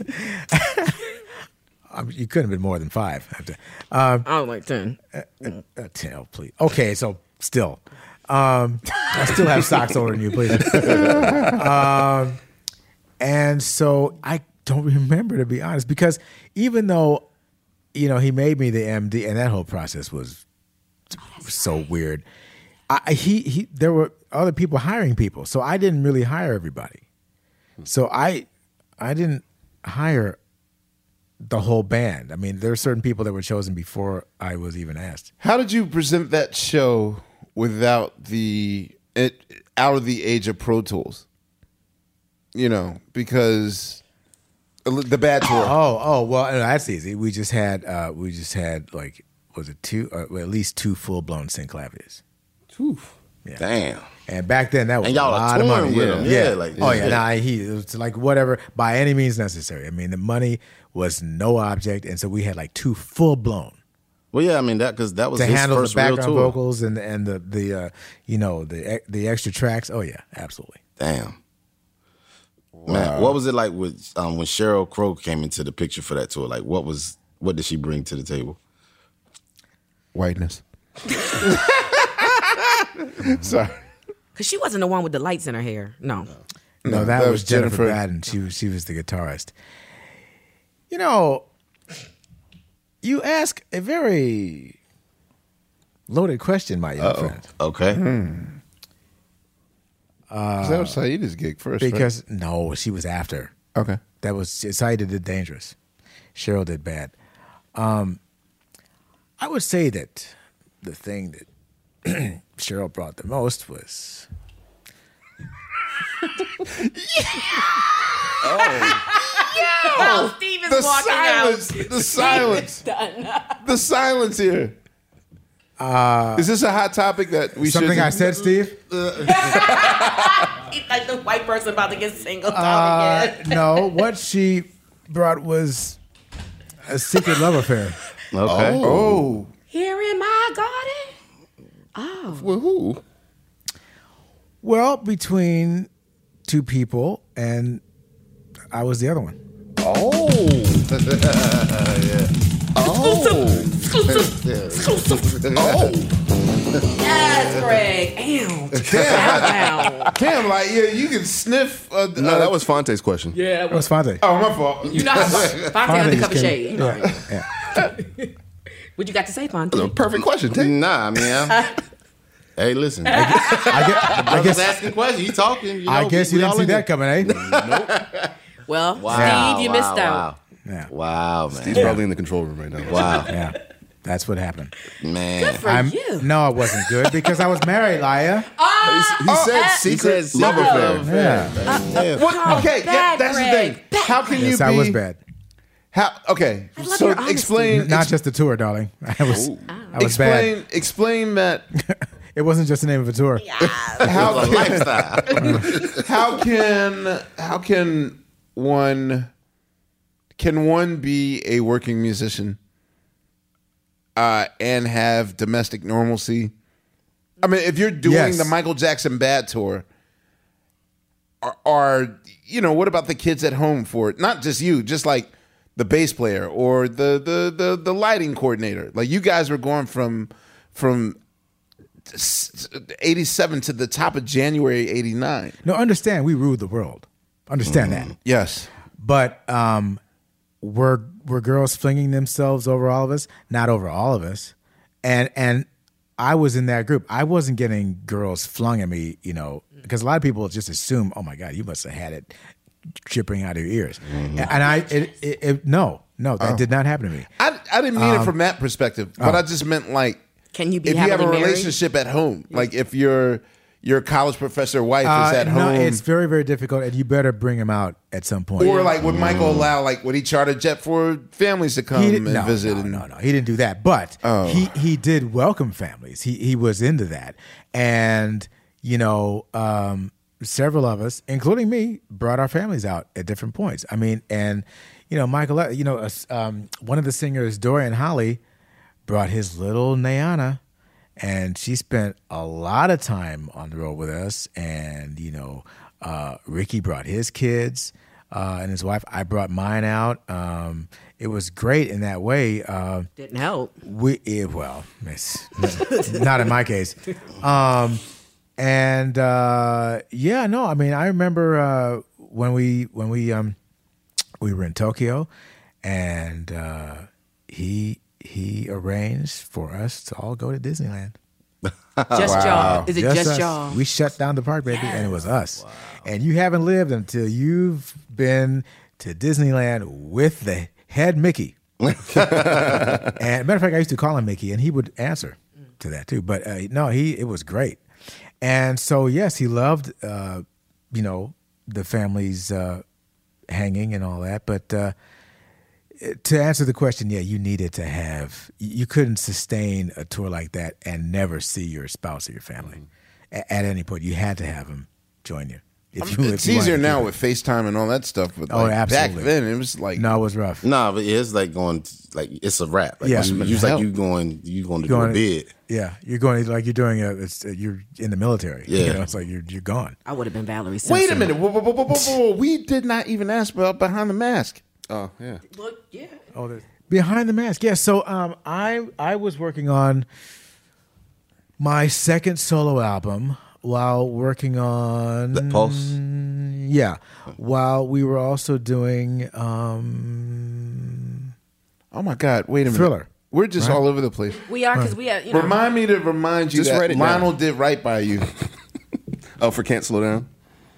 Um, you couldn't have been more than five. Um, I was like ten. uh, uh, ten, oh, please. Okay, so still, um, I still have socks older than you, please. um, and so I don't remember, to be honest, because even though, you know, he made me the M D, and that whole process was so weird. I, he he, there were other people hiring people, so I didn't really hire everybody. So I I didn't hire the whole band. I mean, there are certain people that were chosen before I was even asked. How did you present that show without the it out of the age of Pro Tools? You know, because the Bad Tour. Oh, oh, well, no, that's easy. We just had, uh, we just had like, was it two, uh, well, at least two full blown synclaviers. Yeah. Damn. And back then, that was And y'all a are lot of touring money. with yeah. him. Yeah. Yeah, like- oh yeah, yeah. nah, he it was like whatever by any means necessary. I mean, the money was no object, and so we had like two full blown Well, yeah, I mean that because that was to his handle the first real background tour. vocals and and the the uh, you know the the extra tracks. Oh yeah, absolutely. Damn. Man, what was it like with um, when Sheryl Crow came into the picture for that tour? Like, what was what did she bring to the table? Whiteness. Sorry. Because she wasn't the one with the lights in her hair. No. No, No, that, that was was Jennifer, Jennifer. Baden. She was she was the guitarist. You know, you ask a very loaded question, my young Uh-oh. friend. Okay. Uh, that was Saida's gig first, Because no, she was after. right? Okay. That was Saida did Dangerous. Cheryl did Bad. Um, I would say that the thing that Cheryl brought the most was Oh, Steve is The walking silence. out. The silence. The silence here. Uh, Is this a hot topic that we something should? I said, Steve. He's like the white person about to get singled out Uh, again. no, what she brought was a secret love affair. Okay. Oh, Here in my garden. Oh. well, who? Well, between two people, and I was the other one. Oh, Yes, Greg. Ow. Ow. Cam, like yeah, you can sniff. Uh, No, that was Fonte's question. Yeah, That was Fonte. Oh, my fault. you know, Fonte undercover just shade. came- You know. Yeah, yeah. What you got to say, Fonte? That was a perfect question. Take. Nah, I mean, I'm- hey, listen. I I guess, I was guess, asking questions. You talking? You know, I guess we- you we didn't all see in that here. coming, eh? Well, Wow, Steve, you wow, missed out. Wow, Yeah, wow man. He's probably in the control room right now. Wow, yeah. That's what happened. man. For I'm, you. no, it wasn't good because I was married, Laya. He said secret said love secret affair. Yeah. What? Okay, yeah, bad, that's Greg. the thing. How can you Yes, be? I was bad. How? Okay, love so your honesty. explain. Not ex- just the tour, darling. I was, I was explain. bad. Explain that. It wasn't just the name of a tour. How A can, lifestyle. how can how can one can one be a working musician uh, and have domestic normalcy? I mean, if you're doing Yes. the Michael Jackson Bad tour, are, are you know what about the kids at home for it? Not just you, just like the bass player or the the the, the lighting coordinator. Like you guys were going from from eighty-seven to the top of January eighty-nine. No, understand, we ruled the world. Understand that. Yes. But um, were were girls flinging themselves over all of us? Not over all of us. And and I was in that group. I wasn't getting girls flung at me, you know, because a lot of people just assume, oh my God, you must have had it dripping out of your ears. And I, it, it, it, no, no, that did not happen to me. I, I didn't mean it from that perspective, but I just meant like Can you be if you have a happily married? relationship at home, like if your your college professor wife Uh, is at no, home, it's very, very difficult, and you better bring him out at some point. or like would Michael allow like would he charter a jet for families to come He and did, no, visit? no, and, no, no, he didn't do that. But Oh. he he did welcome families. He he was into that, and you know, um, several of us, including me, brought our families out at different points. I mean, and you know, Michael, you know, uh, um, one of the singers, Dorian Holly, brought his little Nayana. And she spent a lot of time on the road with us. And, you know, uh, Ricky brought his kids uh, and his wife. I brought mine out. Um, it was great in that way. Uh, Didn't help. we it, Well, it's, not in my case. Um, and, uh, yeah, no, I mean, I remember uh, when we when we um, we were in Tokyo and uh, he... he arranged for us to all go to Disneyland. Just y'all. Is it just, us. y'all? We shut down the park, baby, and it was us. And you haven't lived until you've been to Disneyland with the head Mickey. And matter of fact, I used to call him Mickey, and he would answer to that too. But uh, no, he it was great. And so yes, he loved uh, you know the family's uh, hanging and all that, but. Uh, To answer the question, yeah, you needed to have, you couldn't sustain a tour like that and never see your spouse or your family. a- at any point. You had to have him join you. If I you mean, if it's you wanted easier to now keep with FaceTime and all that stuff. But Oh, like absolutely. back then, it was like it. No, it was rough. Nah, but it's like going like it's a wrap. Like, Yeah. you, you like you going you going to do a Going- bid. Yeah, you're going like you're doing a. It's, you're in the military. Yeah. You know, it's like you're you're gone. I would have been Valerie Simpson. Wait a minute. Whoa, whoa, whoa, whoa, whoa, whoa. We did not even ask about Behind the Mask. Oh yeah. Well, yeah. Oh, there's Behind the Mask. Yeah. So um, I I was working on my second solo album while working on The Pulse? Yeah, while we were also doing um, Oh my God! Wait a minute. Thriller. We're just Right. all over the place. We are because we are. You know, Remind me to remind you Just that write it down. Lionel did right by you. Oh, for Can't Slow Down.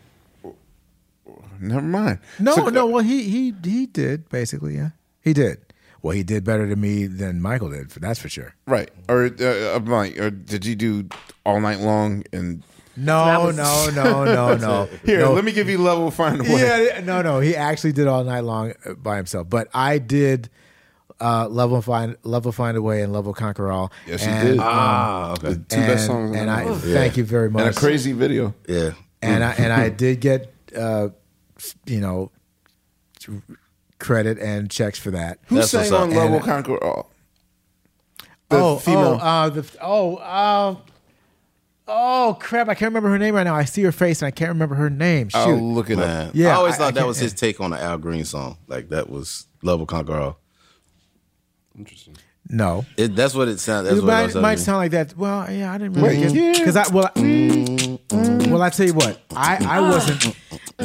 Never mind. no So- no. Well, he he he did basically. Yeah, he did. Well, he did better to me than Michael did. That's for sure. Right. Or uh, I'm like, or did you do All Night Long and No, no, no, no, no. here? no. Let me give you Level Find a Way. Yeah, no, no. He actually did All Night Long by himself. But I did uh, Level Find Level Find a Way and Level Conquer All. Yes, you and, did. um, Ah, okay. Two and, best songs. in And the I album. thank you very much. And a crazy video. Yeah. And I and I did get uh, you know credit and checks for that. Who That's sang what's up. on Level And- Conquer All? The oh, female. oh, uh, the oh, uh, oh, crap! I can't remember her name right now. I see her face and I can't remember her name. Shoot. I'll look it up. Man. Yeah, I always I- thought I that can't- was his take on the Al Green song. Like that was Love Will Conquer All. Interesting. No. It, that's what it sounds. That's It what might, was might sound like that. Well, yeah, I didn't really Wait, get yeah. because I well, I, well, I tell you what, I I wasn't.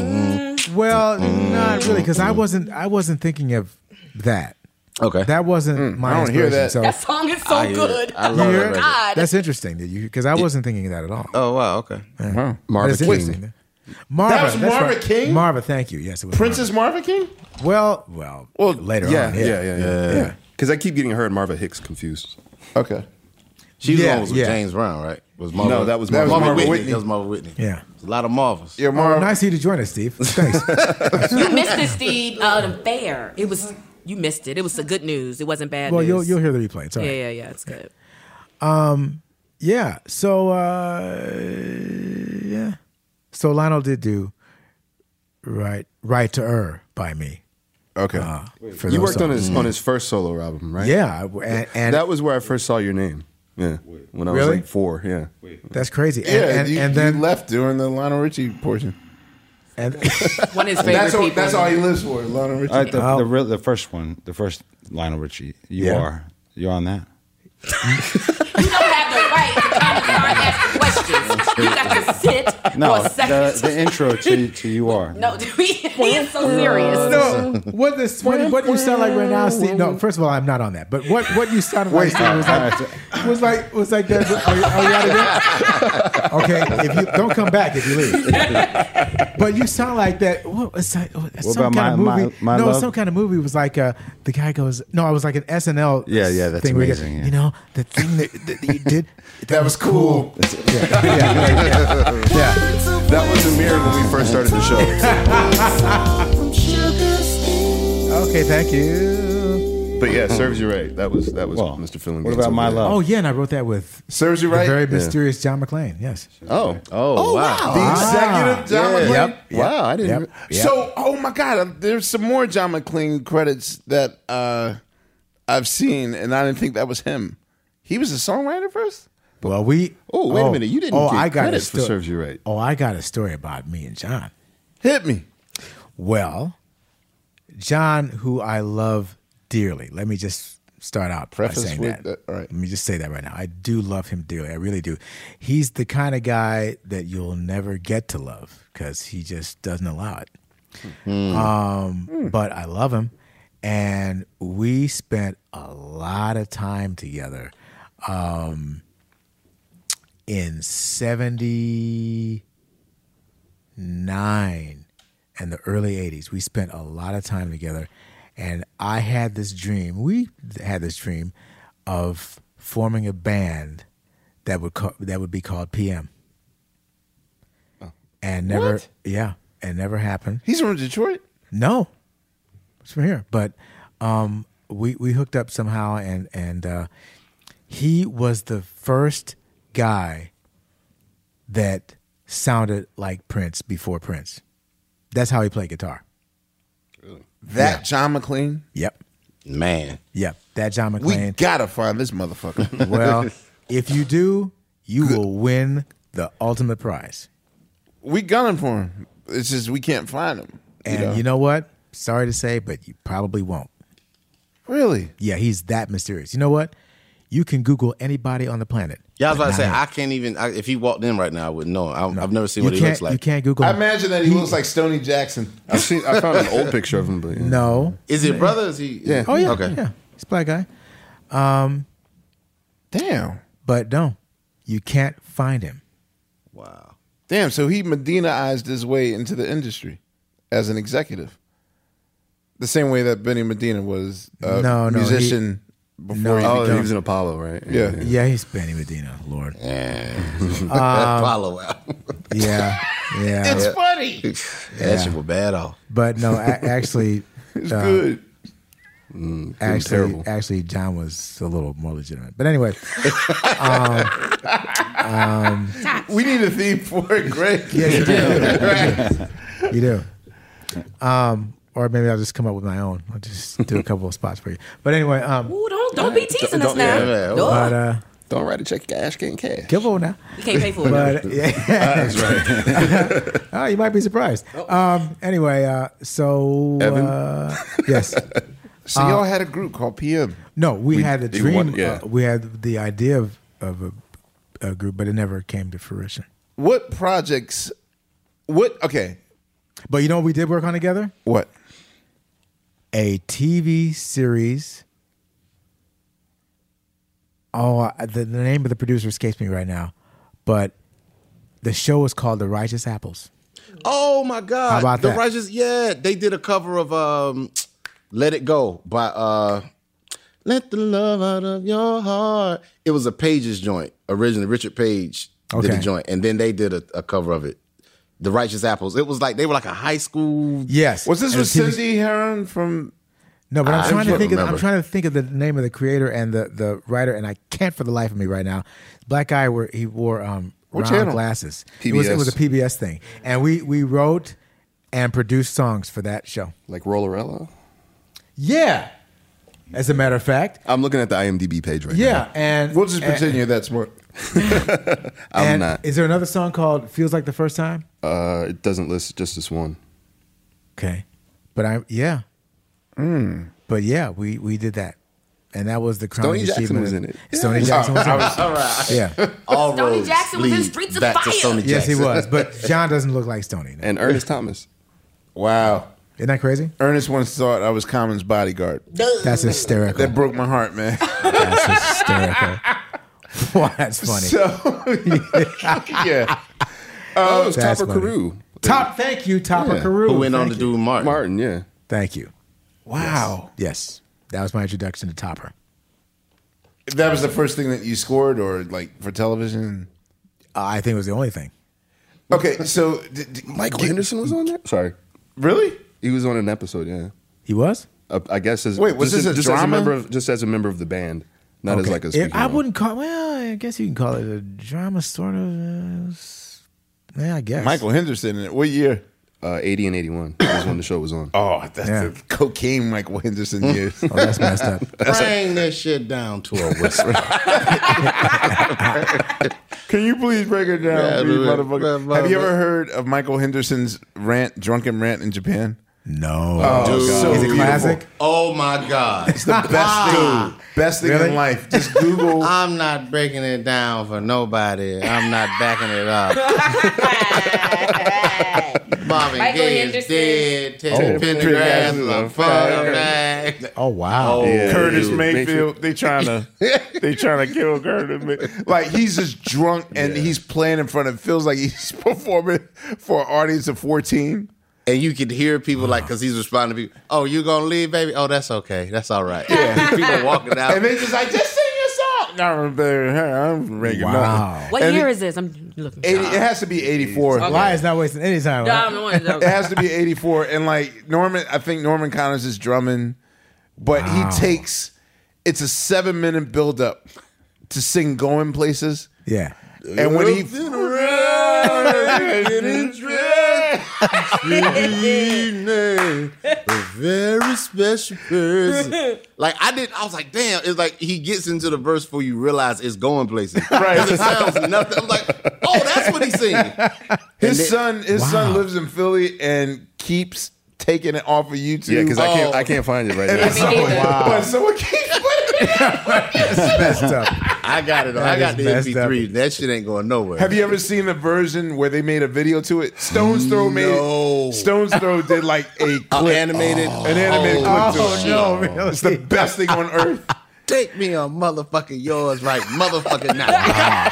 Well, not really, because I wasn't. I wasn't thinking of that. Okay. That wasn't my I don't hear inspiration. that. So that song is so I hear good. it. I you love hear that it? record. God. That's interesting that you because I wasn't thinking of that at all. Oh wow. Okay. Wow. Marvin That's King. interesting. Marva, That was that's Marva right. King? Marva, thank you. Yes, it was Princess Marvin King? Marva. Well, well, Well, later Yeah, on. yeah, yeah, yeah, yeah. yeah. Because I keep getting her and Marva Hicks confused. Okay. She was Yeah, on was with yeah. James Brown, right? Was Marva, No, that was That was Marva. Marva Whitney. Whitney. That was Marva Whitney. Yeah. There's a lot of Marvas. Yeah, Oh, Marv. nice of you to join us, Steve. Thanks. You missed it, Steve. Uh, the fair. It was. You missed it. It was the good news. It wasn't bad well, news. you'll you'll hear the replay. It's all yeah, right. yeah, yeah. It's good. Yeah. So uh yeah. So Lionel did do right right to Her by me. Okay. Uh, for You those worked on songs. his on his first solo album, right? Yeah, and, and That was where I first saw your name. Yeah. When I was Really? like four. Yeah. that's crazy. And, yeah, and, you, and you then left during the Lionel Richie portion. and One of his favorite That's all, people. that's all he lives for, Lionel Richie. All right, the, Oh. the, real, the first one, the first Lionel Richie. You Yeah. are. You're on that. You don't have the right to come and start asking questions. You got to sit No, for a second. the, the intro to, to You Are. no, he is so serious. no, what this what, what you sound like right now, Steve? No, first of all, I'm not on that. But what, what you sounded like, Steve, was like was like was like that. Are you, are you out of there? Okay, if you don't come back if you leave. But you sound like that. What was that? Some about kind of My- movie? My- My no, Love? some kind of movie was like uh, the guy goes. No, it was like an S N L. Yeah, yeah, that's thing where he goes, amazing, yeah. You know, the thing that, that you did. that was cool. Yeah, yeah, yeah, yeah. That was Amir when we first started the show. Okay, thank you. But yeah, serves you right. That was that was Well, Mister Filling. what about My Love? Oh yeah, and I wrote that with Serves you the right? very mysterious John McClane. Yes. Oh, oh, wow. The executive John Yeah. McClane. Yep. Wow, I didn't. Yep. Yep. So, oh my God, uh, there's some more John McClane credits that uh, I've seen, and I didn't think that was him. He was a songwriter first? Well, we. Oh, wait a minute. You didn't oh, get I got credits a for sto- Serves You Right. Oh, I got a story about me and John. Hit me. Well, John, who I love dearly. Let me just start out Preface by saying with that. that- all right. Let me just say that right now. I do love him dearly. I really do. He's the kind of guy that you'll never get to love because he just doesn't allow it. Um, But I love him, and we spent a lot of time together. Um, in seventy-nine and the early eighties, we spent a lot of time together, and I had this dream. We had this dream of forming a band that would ca- that would be called P M. And never, What? yeah, and never happened. He's from Detroit? No, it's from here. But um, we we hooked up somehow, and and uh, he was the first guy that sounded like Prince before Prince. That's how he played guitar. Really? That yeah. John McLean? Yep. Man. Yep. That John McLean. We gotta find this motherfucker. Well, if you do, you Good. will win the ultimate prize. We gunning for him. It's just we can't find him. And you know, you know what? Sorry to say, but you probably won't. Really? Yeah, he's that mysterious. You know what? You can Google anybody on the planet. Yeah, I was about to say, him. I can't even, I, if he walked in right now, I wouldn't know. I, no, I've never seen what he looks like. You can't Google I him. imagine that he, he looks like Stoney Jackson. I've seen, I found an old picture of him, but yeah. No. Is he a brother? Is he? Yeah. Oh, yeah. Okay. Yeah. He's a black guy. Um, Damn. But no, you can't find him. Wow. Damn, so he Medina-ized his way into the industry as an executive. The same way that Benny Medina was a no, no, musician he, before no, he Oh, became... he was in Apollo, right? Yeah. Yeah, yeah he's Benny Medina, Lord. Yeah. um, Apollo out. Yeah, yeah. It's funny. Yeah. That shit was bad off. But no, a- actually... it's uh, good. Mm, actually, terrible. actually, John was a little more legitimate. But anyway... um, um, we need a theme for it, Greg. Yeah, you do. You do. Um... Or maybe I'll just come up with my own. I'll just do a couple of spots for you. But anyway, um, Ooh, don't don't be teasing us don't- now. yeah, man. No. but uh, Don't write a check, cash, getting cash. careful now. You can't pay for it. But yeah, That's right. oh, you might be surprised. Um, anyway, uh, so Evan? uh, yes, So y'all had a group called P M. no, we, We- had the you dream. want- yeah. uh, we had the idea of of a, a group, but it never came to fruition. What projects? What? Okay. But you know what we did work on together? What? A T V series. Oh, uh, the, the name of the producer escapes me right now, but the show is called The Righteous Apples. Oh my God. How about the that? Righteous, yeah. They did a cover of um Let It Go by uh Let the Love Out of Your Heart. It was a Page's joint. Originally, Richard Page did Okay. a joint. And then they did a, a cover of it. The Righteous Apples. It was like they were like a high school. Yes, Was this And with the T V Cindy Heron from? No, but I'm I trying to can't think. Of, I'm remember. trying to think of the name of the creator and the, the writer, and I can't for the life of me right now. Black guy, where he wore um, What round channel? glasses. P It B S. was, it was a P B S thing, and we we wrote and produced songs for that show. Like Rollerella? Yeah, as a matter of fact. I'm looking at the IMDb page right Yeah, now. and We'll just and- pretend you're that smart. I'm and not. Is there another song called "Feels Like the First Time"? Uh, it doesn't list just this one. Okay, but I yeah, but yeah, we we did that, and that was the crowning Stoney Jackson achievement was of- in it. Stoney Jackson was in it. All right. Yeah, All Stoney roads Jackson was in lead Streets of back to Fire. Stoney yes, he Jackson. was. But John doesn't look like Stoney. No. And Ernest Thomas. Wow. Isn't that crazy? Ernest once thought I was Common's bodyguard. That's hysterical. That broke my heart, man. That's hysterical. Wow, that's funny. So, yeah. Oh, it was That's Topper funny. Carew. Top, thank you, Topper Yeah. Carew. Who went on Thank to you. do Martin. Martin, yeah. Thank you. Wow. Yes, that was my introduction to Topper. That was the first thing that you scored, or like for television. Uh, I think it was the only thing. Okay, so d- d- Michael get- Henderson was on there? Sorry. Really? He was on an episode, yeah. He was. Uh, I guess as Wait, was just, this a just as a drama? member of just as a member of the band, not as Okay. like a If- speaking I role. wouldn't call. Well, I guess you can call it a drama, sort of. Uh, s- yeah, I guess. Michael Henderson in it. What year? Uh, eighty and eighty-one was when the show was on. Oh, that's Yeah. the cocaine Michael Henderson years. Oh, that's messed up. Bring this shit down to a whisper. Can you please break it down, Yeah, please, do it. motherfucker? Yeah, Have you motherfucker. ever heard of Michael Henderson's rant, drunken rant in Japan? No. Oh, Dude. so Is it beautiful. classic? Oh my God. It's the best thing, best thing Really? in life. Just Google. I'm not breaking it down for nobody. I'm not backing it up. Marvin Michael Gaye is Henderson. dead. Ted Oh. Pendergrass is a fuck bag. Oh wow. Yeah, Curtis dude. Mayfield, they trying to, they trying to kill Curtis. May- Like he's just drunk and he's playing in front of. It feels like he's performing for an audience of fourteen. And you could hear people like, because he's responding to people, oh, you going to leave, baby? Oh, that's okay. That's all right. Yeah. People walking out. And they just like, just sing your song. No, baby, I'm making Wow. nothing. What And year it- is this? I'm looking. eighty, it has to be eighty-four. Lie is not wasting any time. No, Right? I'm the one- It has to be eighty-four. And like Norman, I think Norman Connors is drumming, but Wow. he takes, it's a seven minute build up to sing Going Places. Yeah. And when he, A very special person. Like I did, I was like, damn. It's like he gets into the verse before you realize it's going places. Right? It sounds nothing. I'm like, oh, that's what he's singing. His then, son, his wow. son lives in Philly and keeps taking it off of YouTube. Yeah, because oh. I can't, I can't find it right and now. Someone, wow. But someone keeps putting it. That's messed up. I got it. I got the M P three. That shit ain't going nowhere. Have you ever seen the version where they made a video to it? Stone's Throw made no. Stone's Throw did like a clip, uh, animated, oh. an animated oh, clip to oh, it. no, really? It's the best thing on earth. Take me on motherfucking yours right motherfucking now.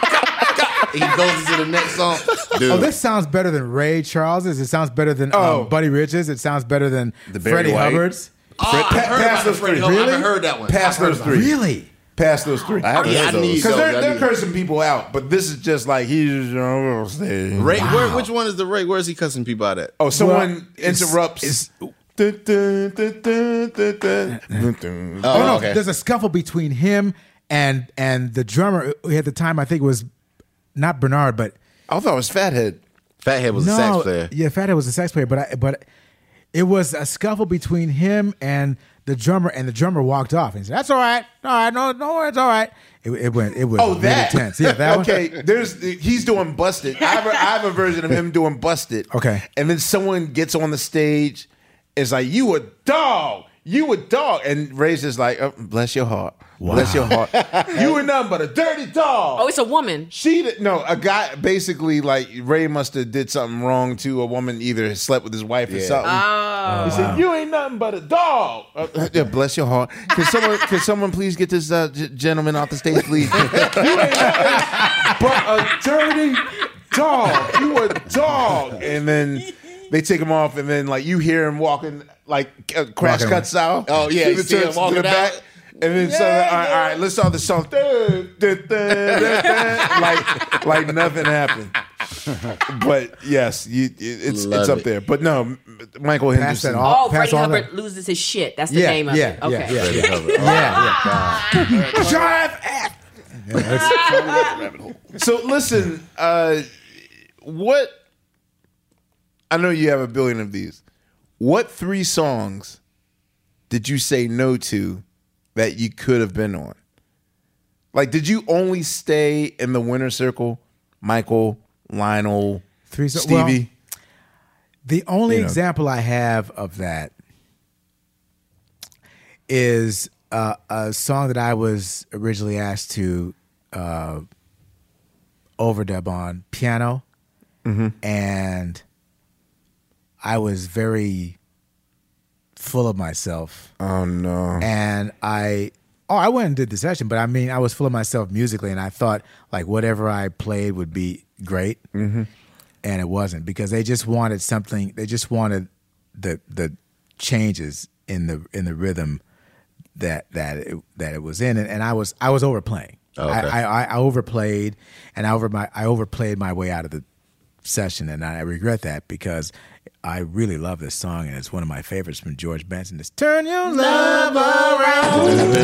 He goes into the next song. Dude. Oh, this sounds better than Ray Charles's. It sounds better than oh. um, Buddy Rich's. It sounds better than the Freddie White. Hubbard's. Oh, I heard about the Freddie Hubbard. I haven't heard that one. Past those three. Really? Past those three. I haven't Yeah, heard I those. need- Because they're, I they're need- cursing people out, but this is just like he's just on stage. Ray, where, which one is the Ray? Where is he cussing people out at? Oh, someone Well, it's- interrupts. it's- Dun, dun, dun, dun, dun, dun, dun, dun. Oh, no, okay. there's a scuffle between him and and the drummer who at the time I think was not Bernard, but I thought it was Fathead. Fathead was no, a sax player. Yeah, Fathead was a sax player, but I, but it was a scuffle between him and the drummer, and the drummer walked off and he said, "That's all right, all right, no, no, it's all right." It, it went, it was Oh, really that tense. Yeah, that okay. one. There's he's doing Busted. I have, a, I have a version of him doing Busted. Okay, and then someone gets on the stage. It's like, you a dog. You a dog. And Ray's just like, oh, bless your heart. Wow. Bless your heart. You were nothing but a dirty dog. Oh, it's a woman. She did, no, a guy basically like Ray must have did something wrong to a woman, either slept with his wife or Yeah. something. Oh. He said, "You ain't nothing but a dog." Uh, yeah, bless your heart. Can someone, can someone please get this uh, g- gentleman off the stage, please? You ain't nothing but a dirty dog. You a dog. And then they take him off, and then like you hear him walking, like uh, Crash Walking Cuts out. Oh, yeah, to you the see him church, to walking the back. out. And then suddenly, all right, all right, let's start the song. Dun, dun, dun, dun, dun. Like, like nothing happened. But yes, you, it, it's Love it's up it. there. But no, Michael Pass Henderson. that off. Oh, pass Freddie on Hubbard that. loses his shit. That's the Yeah, name of yeah, it. yeah, Okay. yeah. Freddie Hubbard. Yeah, yeah. Drive at. So listen, uh, what? I know you have a billion of these. What three songs did you say no to that you could have been on? Like, did you only stay in the winner circle? Michael, Lionel, Three so- Stevie. well, the only You know. example I have of that is uh, a song that I was originally asked to uh, overdub on piano, and I was very full of myself. Oh no! And I, oh, I went and did the session, but I mean, I was full of myself musically, and I thought like whatever I played would be great, mm-hmm. and it wasn't, because they just wanted something. They just wanted the the changes in the in the rhythm that that it, that it was in, and, and I was I was overplaying. Oh, okay. I, I I overplayed, and I over my I overplayed my way out of the session, and I regret that, because I really love this song, and it's one of my favorites from George Benson. It's "Turn Your Love Around."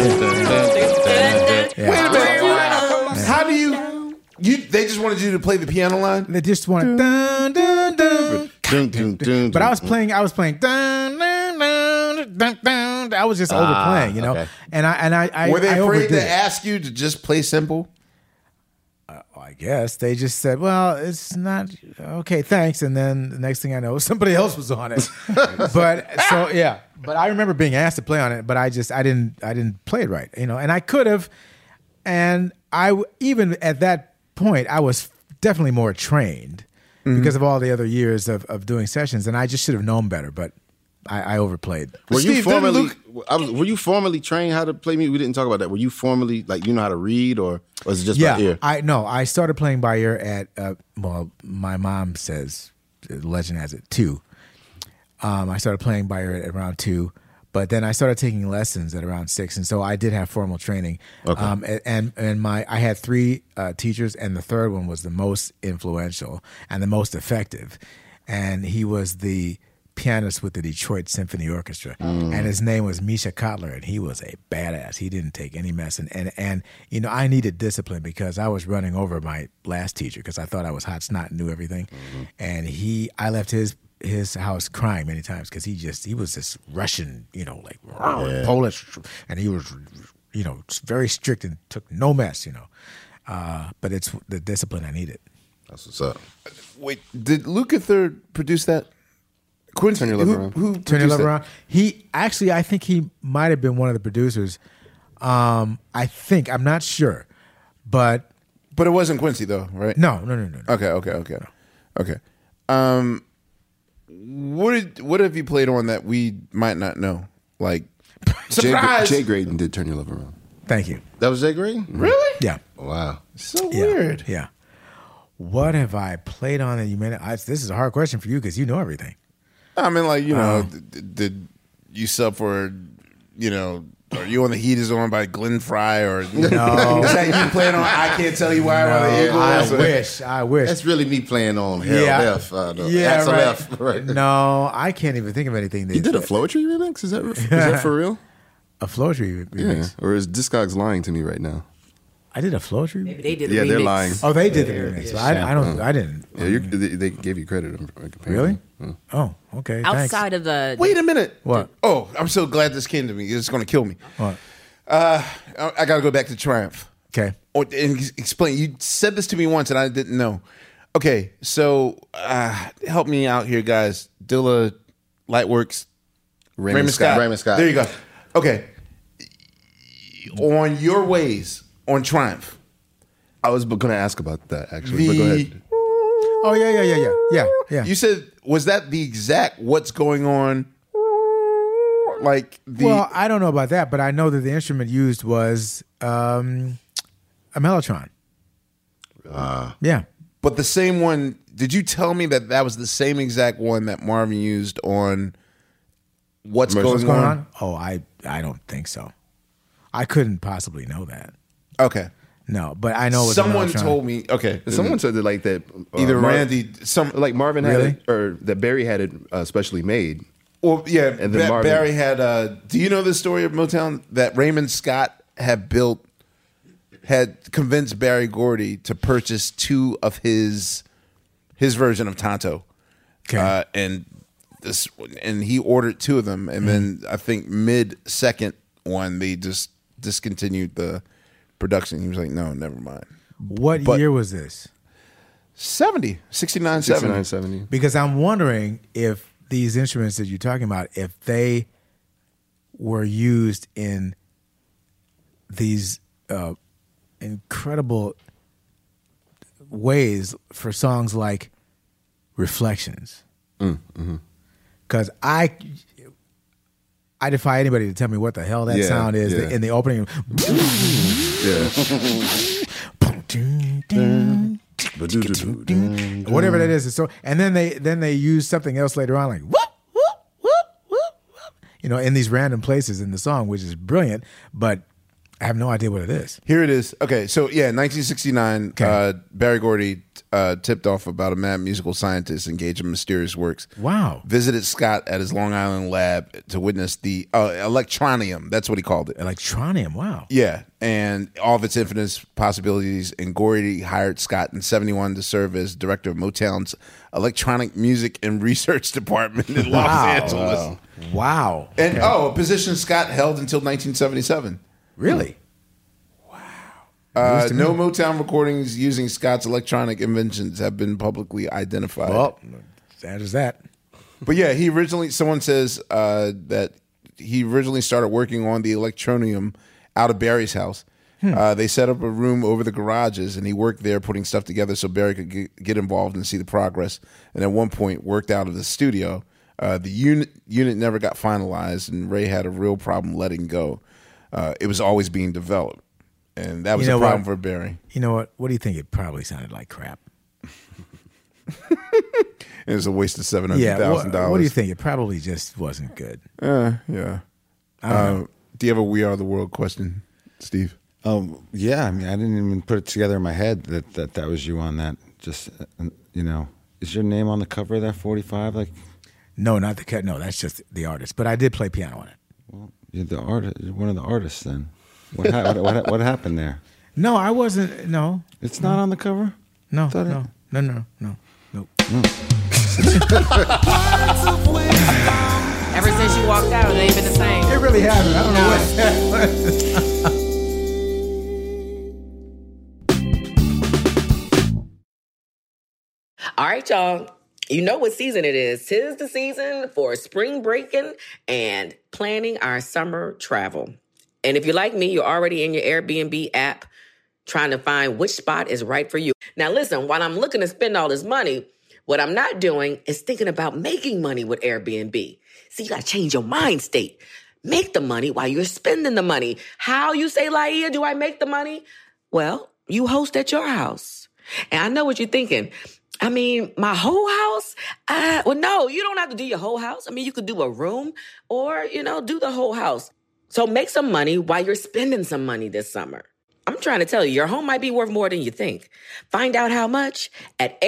Yeah. Wait a minute. How do you? You? They just wanted you to play the piano line. They just wanted dun dun dun. Dun, dun, dun, But I was dun. playing. I was playing dun dun dun dun dun. I was just overplaying, you know. okay. And I and I, I Were they I afraid overdid to it. ask you to just play simple? I guess they just said, "Well, it's not okay, thanks." And then the next thing I know, somebody else was on it. But so yeah, but I remember being asked to play on it, but I just I didn't I didn't play it right, you know. And I could have, and I w- even at that point I was definitely more trained because of all the other years of of doing sessions, and I just should have known better. But I, I overplayed. Were you Steve, formally? didn't I was, were you formally trained how to play music? We didn't talk about that. Were you formally like you know how to read, or was it just Yeah, by ear? I no. I started playing by ear at uh, well, my mom says, legend has it, two. Um, I started playing by ear at around two, but then I started taking lessons at around six, and so I did have formal training. Okay. Um, and and my I had three uh, teachers, and the third one was the most influential and the most effective, and he was the pianist with the Detroit Symphony Orchestra, Mm. and his name was Misha Kotler, and he was a badass. He didn't take any mess, and and, and you know I needed discipline because I was running over my last teacher because I thought I was hot snot and knew everything, Mm-hmm. and he I left his his house crying many times because he just he was this Russian, you know, like Polish, and he was you know very strict and took no mess, you know, uh, but it's the discipline I needed. That's what's up. Wait, did Lukather produce that? Quincy, Turn Your Love who, Around. who Turn Your produced Love that? Around. He actually, I think he might have been one of the producers. Um, I think I'm not sure, but But it wasn't Quincy though, right? no, no, no, no. no. Okay, okay, okay, okay. Um, what did what have you played on that we might not know? Like, Jay, surprise! Jay Graydon did Turn Your Love Around. Thank you. That was Jay Green? Really? Yeah, Wow. So yeah, weird. Yeah. What have I played on that you made? I, this is a hard question for you because you know everything. I mean, like you know, Um, did, did you sub for, you know, are you on the Heat is on by Glenn Fry or No. is that you playing on? I can't tell you why. No, by the Eagles? I Or- wish. I wish. That's really me playing on Harold Yeah. F. Uh, the yeah, Axel right. F. Right. No, I can't even think of anything. That, He did a Floetry remix? Is that, is that for real? a Floetry remix. Yeah. Or is Discogs lying to me right now? I did a Floetry. Maybe they did. The Yeah, they're remix. lying. Oh, they did the remix. Well, I, I don't. I didn't. Yeah, you're, they, they gave you credit. apparently. Really? Yeah. Oh, okay. Thanks. Outside of the Wait a minute. What? Oh, I'm so glad this came to me. It's going to kill me. What? Uh, I, I got to go back to Triumph. Okay. Or, and ex- explain. You said this to me once, and I didn't know. Okay, so uh, help me out here, guys. Dilla, Lightworks, Raymond, Raymond Scott. Scott. Raymond Scott. There you go. Okay. On Your Ways on Triumph. I was going to ask about that, actually. But go The, ahead. Oh yeah, yeah, yeah, yeah, yeah, yeah. you said, was that the exact what's going on? Like the. Well, I don't know about that, but I know that the instrument used was um, a mellotron. Uh, Yeah. But the same one, did you tell me that that was the same exact one that Marvin used on What's Going, What's going on? on? Oh, I I don't think so. I couldn't possibly know that. Okay. No, but I know it was Someone a mellotron. told me, okay. Someone said that, like, that. Uh, Either Mar- Randy, some, Like, Marvin had Really? it, or that Barry had it uh, specially made. Well, yeah, And then Ba- Marvin- Barry had. Uh, do you know the story of Motown that Raymond Scott had built, had convinced Barry Gordy to purchase two of his his version of Tonto, Okay. uh, and this and he ordered two of them, and then I think mid second one they just discontinued the production. He was like, no, never mind. What but- year was this? seventy, sixty-nine, sixty-nine, seventy. seventy. Because I'm wondering if these instruments that you're talking about, if they were used in these uh, incredible ways for songs like Reflections. Because I, I defy anybody to tell me what the hell that Yeah, sound is yeah. in the opening. Whatever that is. So, and then they then they use something else later on, like whoop whoop whoop whoop whoop, you know, in these random places in the song, which is brilliant. But I have no idea what it is. Here it is. Okay, so yeah, nineteen sixty-nine, Okay. uh, Barry Gordy uh, tipped off about a mad musical scientist engaged in mysterious works. Wow. Visited Scott at his Long Island lab to witness the uh, electronium. That's what he called it. Electronium. Wow. Yeah, and all of its infinite possibilities. And Gordy hired Scott in seventy-one to serve as director of Motown's electronic music and research department in Los Wow. Angeles. Wow. And oh, a position Scott held until nineteen seventy-seven. Really? Uh, no Motown recordings using Scott's electronic inventions have been publicly identified. Well, that is that. But yeah, he originally, someone says uh, that he originally started working on the electronium out of Barry's house. Uh, they set up a room over the garages, and he worked there putting stuff together so Barry could get, get involved and see the progress. And at one point, worked out of the studio. Uh, the unit unit never got finalized, and Ray had a real problem letting go. Uh, it was always being developed, and that was You know a problem what? for Barry. You know what? What do you think? It probably sounded like crap. It was a waste of seven hundred Yeah. thousand What, dollars. what do you think? It probably just wasn't good. Uh, yeah. I don't Uh, know. do you have a "We Are the World" question, Steve? Um, yeah, I mean, I didn't even put it together in my head that that, that was you on that. Just, uh, you know, is your name on the cover of that forty-five? Like, No, not the cut. No, that's just the artist. But I did play piano on it. Well, you're the artist. You're one of the artists then. What, ha- what, what, what happened there? No, I wasn't. No. It's not on the cover? No, Thought no, it- no, no, no, no. Ever since you walked out, it ain't been the same. It really hasn't. I don't know what. All right, y'all. You know what season it is. Tis the season for spring breaking and planning our summer travel. And if you're like me, you're already in your Airbnb app trying to find which spot is right for you. Now, listen, while I'm looking to spend all this money, what I'm not doing is thinking about making money with Airbnb. See, you got to change your mind state. Make the money while you're spending the money. How, you say, Laia, do I make the money? Well, you host at your house. And I know what you're thinking. I mean, my whole house? Uh, well, no, you don't have to do your whole house. I mean, you could do a room or, you know, do the whole house. So make some money while you're spending some money this summer. I'm trying to tell you, your home might be worth more than you think. Find out how much at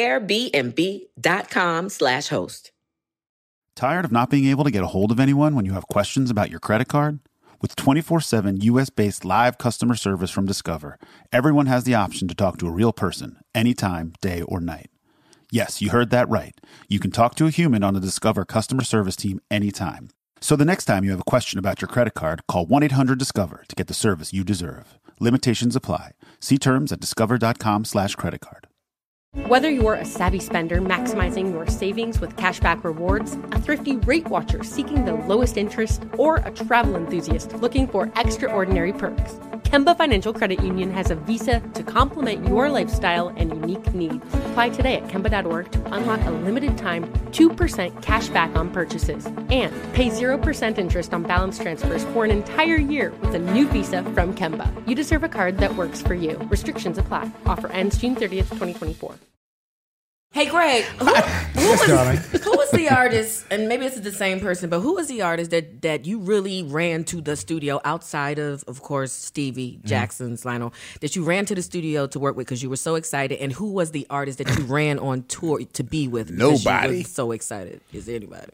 airbnb.com slash host. Tired of not being able to get a hold of anyone when you have questions about your credit card? With twenty-four seven U S-based live customer service from Discover, everyone has the option to talk to a real person anytime, day or night. Yes, you heard that right. You can talk to a human on the Discover customer service team anytime. So the next time you have a question about your credit card, call one eight hundred discover to get the service you deserve. Limitations apply. See terms at discover.com slash credit card. Whether you're a savvy spender maximizing your savings with cashback rewards, a thrifty rate watcher seeking the lowest interest, or a travel enthusiast looking for extraordinary perks, Kemba Financial Credit Union has a visa to complement your lifestyle and unique needs. Apply today at Kemba dot org to unlock a limited-time two percent cash back on purchases and pay zero percent interest on balance transfers for an entire year with a new visa from Kemba. You deserve a card that works for you. Restrictions apply. Offer ends June thirtieth, twenty twenty-four. Hey, Greg, who, who, was, who was the artist, and maybe this is the same person, but who was the artist that, that you really ran to the studio outside of, of course, Stevie, Jackson's, mm-hmm. Lionel, that you ran to the studio to work with because you were so excited, and who was the artist that you ran on tour to be with? Nobody. You were so excited. Is there anybody?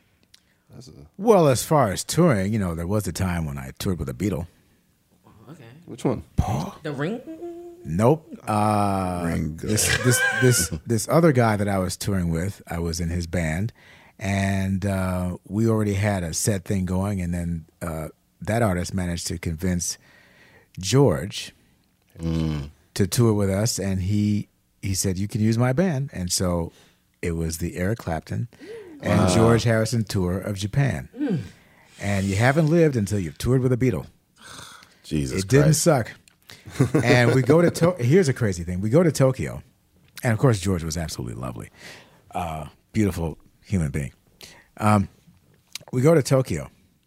Well, as far as touring, you know, there was a time when I toured with a Beatle. Okay. Which one? Paul. The Ring? Nope. Uh, this this this this other guy that I was touring with, I was in his band, and uh, we already had a set thing going, and then uh, that artist managed to convince George mm. to tour with us, and he he said, "You can use my band," and so it was the Eric Clapton and wow. George Harrison tour of Japan, mm. and you haven't lived until you've toured with a Beatle. Jesus, it Christ. didn't suck. And we go to to- here's a crazy thing. We go to Tokyo, and of course George was absolutely lovely, uh, beautiful human being. Um, we go to Tokyo,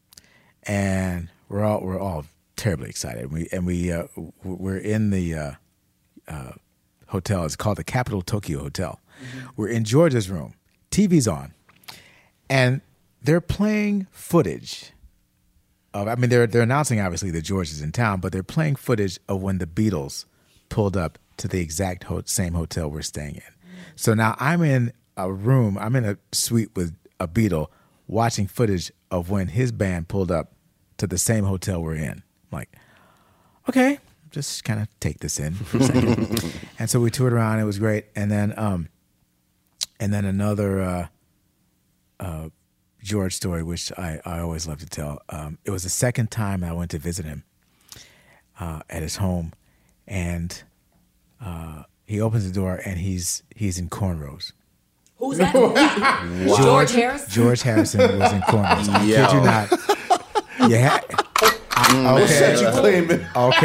and we're all we're all terribly excited. We and we uh, we're in the uh, uh, hotel. It's called the Capital Tokyo Hotel. Mm-hmm. We're in George's room. T V's on, and they're playing footage. Of, I mean, they're they're announcing obviously that George is in town, but they're playing footage of when the Beatles pulled up to the exact ho- same hotel we're staying in. So now I'm in a room, I'm in a suite with a Beatle, watching footage of when his band pulled up to the same hotel we're in. I'm like, okay, just kind of take this in for a second. And so we toured around. It was great. And then, um, and then another. Uh, uh, George story, which I, I always love to tell. Um, it was the second time I went to visit him uh, at his home, and uh, he opens the door and he's he's in cornrows. Who's that? Wow. George Harrison? George Harrison was in cornrows. I Yo. kid you not. Yeah. Okay. You claiming?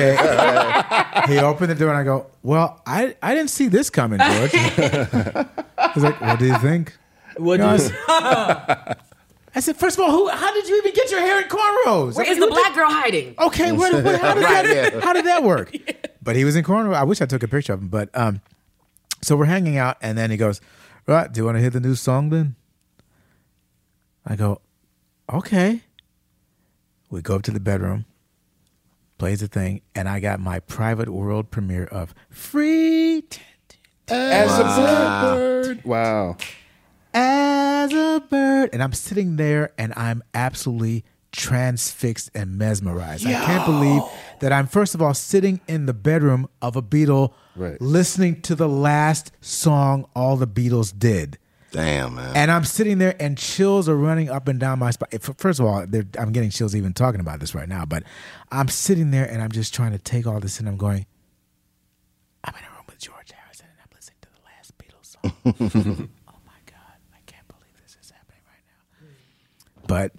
Okay. He opened the door and I go, well, I, I didn't see this coming, George. He's like, what do you think? What you know, do you I said, first of all, who? How did you even get your hair in cornrows? Where I is mean, the black girl hiding? Okay, what, what, how, did Right, that, yeah. how did that work? Yeah. But he was in cornrows. I wish I took a picture of him. But um, so we're hanging out, and then he goes, right, do you want to hear the new song then? I go, okay. We go up to the bedroom, plays the thing, and I got my private world premiere of Free As a blackbird. Wow. as as a bird. And I'm sitting there and I'm absolutely transfixed and mesmerized. Yo. I can't believe that I'm, first of all, sitting in the bedroom of a Beatle right. listening to the last song all the Beatles did. Damn, man. And I'm sitting there and chills are running up and down my spine. First of all, I'm getting chills even talking about this right now, but I'm sitting there and I'm just trying to take all this in. I'm going, I'm in a room with George Harrison and I'm listening to the last Beatles song. Oh my God, I can't believe this is happening right now. But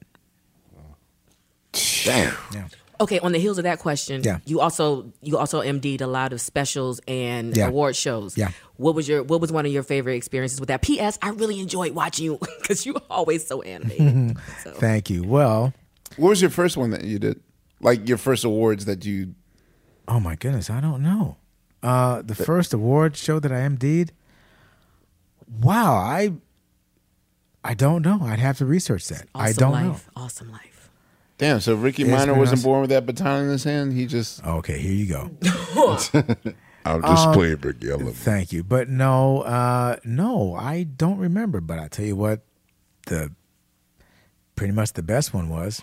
damn. Yeah. Okay, on the heels of that question, yeah. you also you also M D'd a lot of specials and yeah. award shows. Yeah. What was your What was one of your favorite experiences with that? P S. I really enjoyed watching you because you were always so animated. So. Thank you. Well, what was your first one that you did? Like your first awards that you? Oh my goodness, I don't know. Uh, the first award show that I M D'd. Wow, I I don't know. I'd have to research that. Awesome I don't life. know. Awesome life. Damn, so Ricky It's Minor wasn't awesome. born with that baton in his hand? He just... Okay, here you go. I'll just Um, play Ricky. I love it. Thank you. But no, uh, no, I don't remember. But I tell you what, the pretty much the best one was.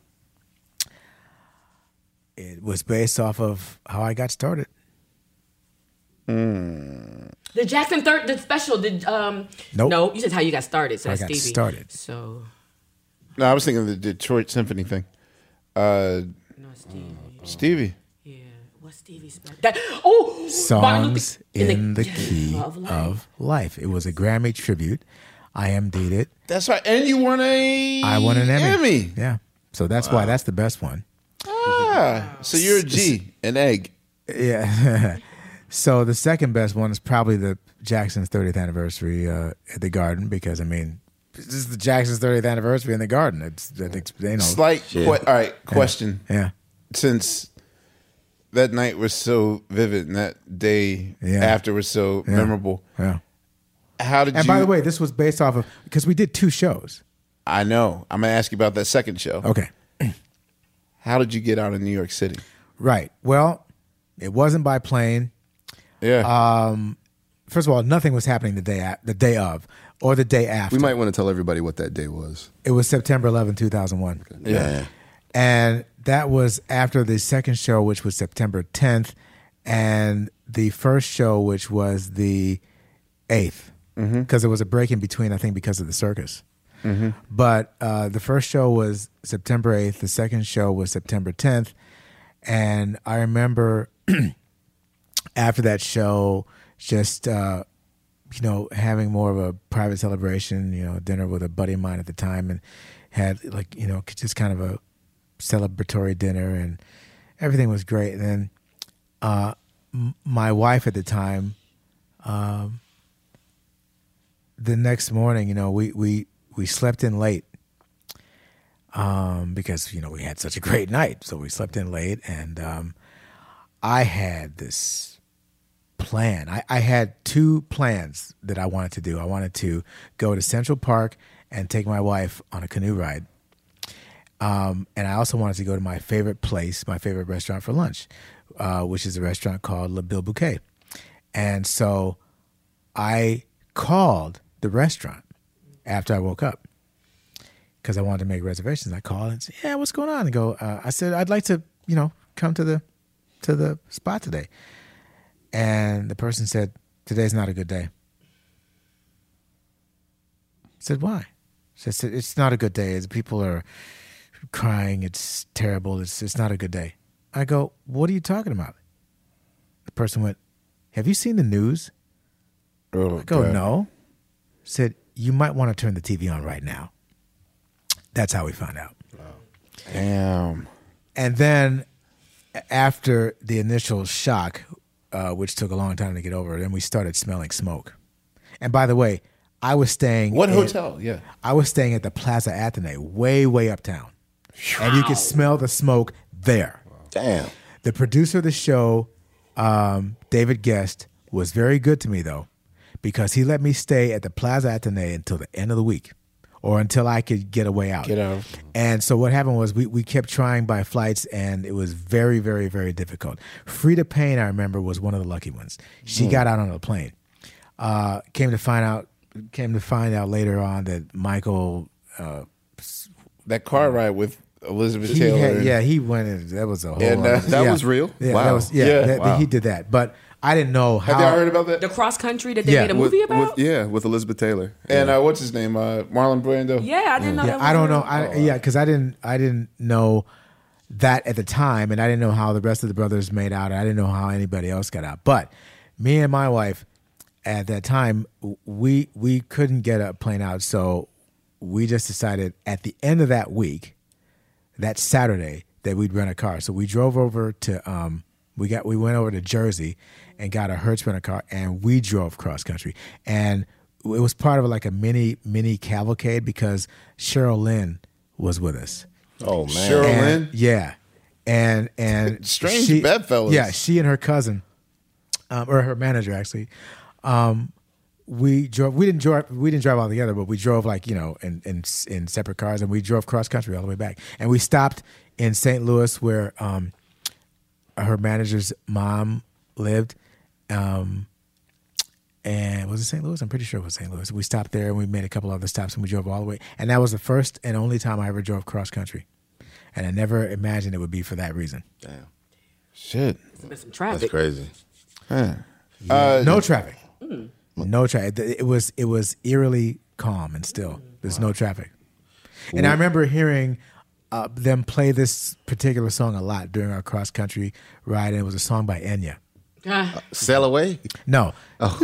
It was based off of how I got started. Mm. The Jackson third, the special. Did um? Nope. No, you said how you got started. So How I that's got Stevie. started. So No, I was thinking of the Detroit Symphony thing. Uh, no, Stevie. Stevie. Yeah, what's Stevie's special? That oh, Songs in the, yeah, Key of life. of Life. It was a Grammy tribute. I M D'd it. That's right. And you won a I won an Emmy. Emmy. Yeah. So that's why that's the best one. Ah, so you're a G, an egg. Yeah. So the second best one is probably the Jackson's thirtieth anniversary uh, at the Garden because I mean this is the Jackson's thirtieth anniversary in the Garden. It's I think you know. Slight. Que- all right. Question. Yeah. Since that night was so vivid and that day Yeah. after was so Yeah. memorable, Yeah. how did And you? by the way, this was based off of because we did two shows. I know. I'm gonna ask you about that second show. Okay. How did you get out of New York City? Right. Well, it wasn't by plane. Yeah. Um, first of all, nothing was happening the day a- the day of or the day after. We might want to tell everybody what that day was. It was September eleventh, two thousand one. Yeah. And that was after the second show, which was September tenth, and the first show, which was the eighth, because there was a break in between, I think, because of the circus. Mm-hmm. But uh, the first show was September eighth. The second show was September tenth. And I remember after that show, just, uh, you know, having more of a private celebration, you know, dinner with a buddy of mine at the time and had like, you know, just kind of a celebratory dinner and everything was great. And then uh, m- my wife at the time, um, the next morning, you know, we, we, we slept in late um, because, you know, we had such a great night. So we slept in late and um, I had this plan. I, I had two plans that I wanted to do. I wanted to go to Central Park and take my wife on a canoe ride. Um, and I also wanted to go to my favorite place, my favorite restaurant for lunch, uh, which is a restaurant called Le Bill Bouquet. And so I called the restaurant after I woke up because I wanted to make reservations. I called and said, yeah, what's going on? And go, uh, I said, I'd like to, you know, come to the to the spot today. And the person said, today's not a good day. I said, why? She said, it's not a good day. It's, people are crying. It's terrible. It's it's not a good day. I go, what are you talking about? The person went, have you seen the news? Oh, I go, God. no. Said, you might want to turn the T V on right now. That's how we found out. Damn. And then after the initial shock, uh, which took a long time to get over, then we started smelling smoke. And by the way, I was staying... What in- hotel? Yeah. I was staying at the Plaza Athenae, way, way uptown. And you could smell the smoke there. Damn. The producer of the show, um, David Guest, was very good to me, though, because he let me stay at the Plaza Athenae until the end of the week or until I could get a way out. Get out. And so what happened was we, we kept trying by flights, and it was very, very, very difficult. Frida Payne, I remember, was one of the lucky ones. She Hmm. got out on a plane. Uh, came to find out came to find out later on that Michael, uh, that car ride with Elizabeth he Taylor. had, and- yeah, he went. In, that was a whole. And, uh, other- that yeah. was real? Yeah, Wow. that was, yeah, Yeah. that- Wow. he did that. But I didn't know how. Have y'all heard about that? The cross country that they Yeah. made a With, movie about? with, yeah, with Elizabeth Taylor. And uh, what's his name? Uh, Marlon Brando. yeah, I didn't know Yeah, that was I don't real. know. I, yeah, because I didn't. I didn't know that at the time, and I didn't know how the rest of the brothers made out. I didn't know how anybody else got out. But me and my wife, at that time, we we couldn't get a plane out, so we just decided at the end of that week, that Saturday, that we'd rent a car. So we drove over to um, we got we went over to Jersey and got a Hertz rent a car, and we drove cross country, and it was part of like a mini mini cavalcade because Cheryl Lynn was with us. Oh man. Cheryl And- Lynn. yeah, and and Strange she, bedfellows. Yeah, she and her cousin, um, or her manager actually, um, we drove. We didn't drive. We didn't drive all together, but we drove like you know in in in separate cars, and we drove cross country all the way back. And we stopped in Saint Louis where um, her manager's mom lived. Um, and was it Saint Louis? I'm pretty sure it was Saint Louis. We stopped there and we made a couple other stops and we drove all the way. And that was the first and only time I ever drove cross country. And I never imagined it would be for that reason. Damn. Shit. There's been some That's traffic. crazy. Huh. Uh, No traffic. No traffic. It was it was eerily calm and still. There's no traffic. And I remember hearing uh, them play this particular song a lot during our cross country ride, and it was a song by Enya. Ah, Sail away. No.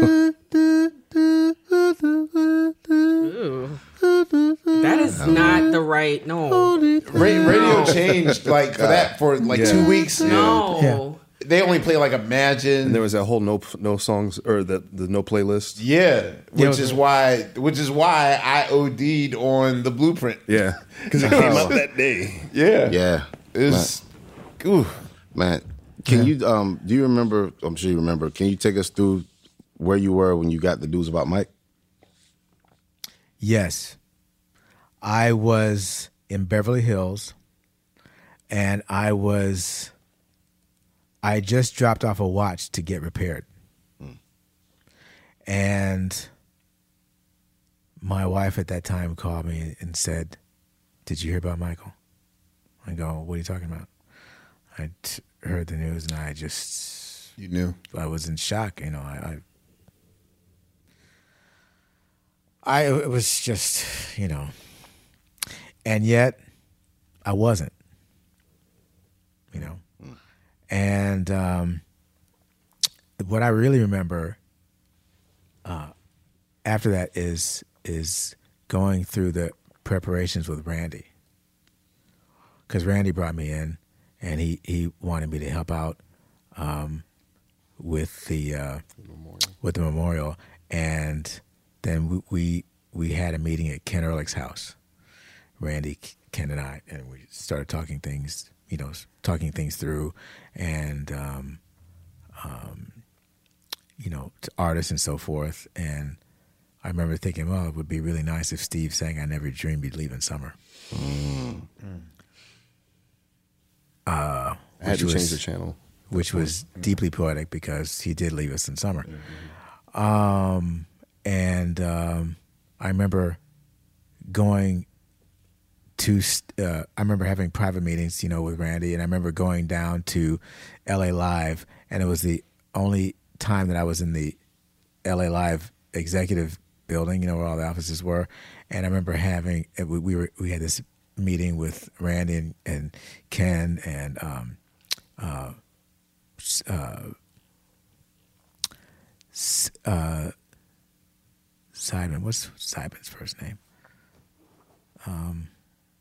ooh. That is not the right. No. Ra- radio changed like for that for like Yeah. two weeks. No. Yeah. They only play like Imagine. And there was that whole no no songs or the the no playlist. yeah, which Yeah, is why which is why I OD'd on the Blueprint. Yeah, because it came out that day. Yeah, Yeah. It's ooh. Man, can you um do you remember, I'm sure you remember, can you take us through where you were when you got the news about Mike? Yes. I was in Beverly Hills, and I was, I just dropped off a watch to get repaired. And my wife at that time called me and said, "Did you hear about Michael?" I go, "What are you talking about?" I t- heard the news, and I just, You knew. I was in shock. You know, I, I, I it was just, you know, and yet I wasn't, you know, and um, what I really remember uh, after that is is going through the preparations with Randy, because Randy brought me in, and he, he wanted me to help out um, with the uh, with the memorial, and then we, we we had a meeting at Ken Ehrlich's house, Randy, Ken, and I, and we started talking things, you know, talking things through, and um, um, you know, to artists and so forth. And I remember thinking, well, it would be really nice if Steve sang "I Never Dreamed You'd Leave in Summer." Mm. Uh, I had which to was- change the channel. which was deeply poetic because he did leave us in summer. Mm-hmm. Um, and um, I remember going to, uh, I remember having private meetings, you know, with Randy, and I remember going down to L A Live, and it was the only time that I was in the L A Live executive building, you know, where all the offices were. And I remember having, we, we were, we had this meeting with Randy and, and Ken and, um, uh, uh, uh, Seidman. What's Seidman's first name? Um,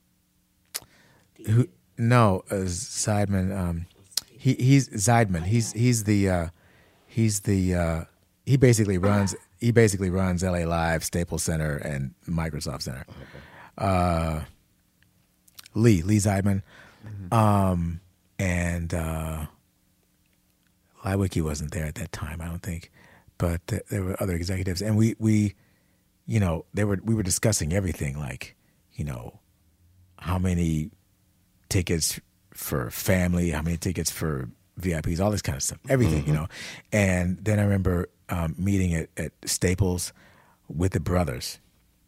who? No, uh, Seidman. Um, he he's Zeidman. He's he's the uh, he's the uh, he basically runs he basically runs L A Live, Staples Center, and Microsoft Center. Uh, Lee Lee Zeidman, um, and. Uh, Liwicki wasn't there at that time, I don't think, but th- there were other executives, and we, we, you know, they were we were discussing everything, like, you know, how many tickets for family, how many tickets for V I Ps, all this kind of stuff, everything, mm-hmm. you know. And then I remember um, meeting at, at Staples with the brothers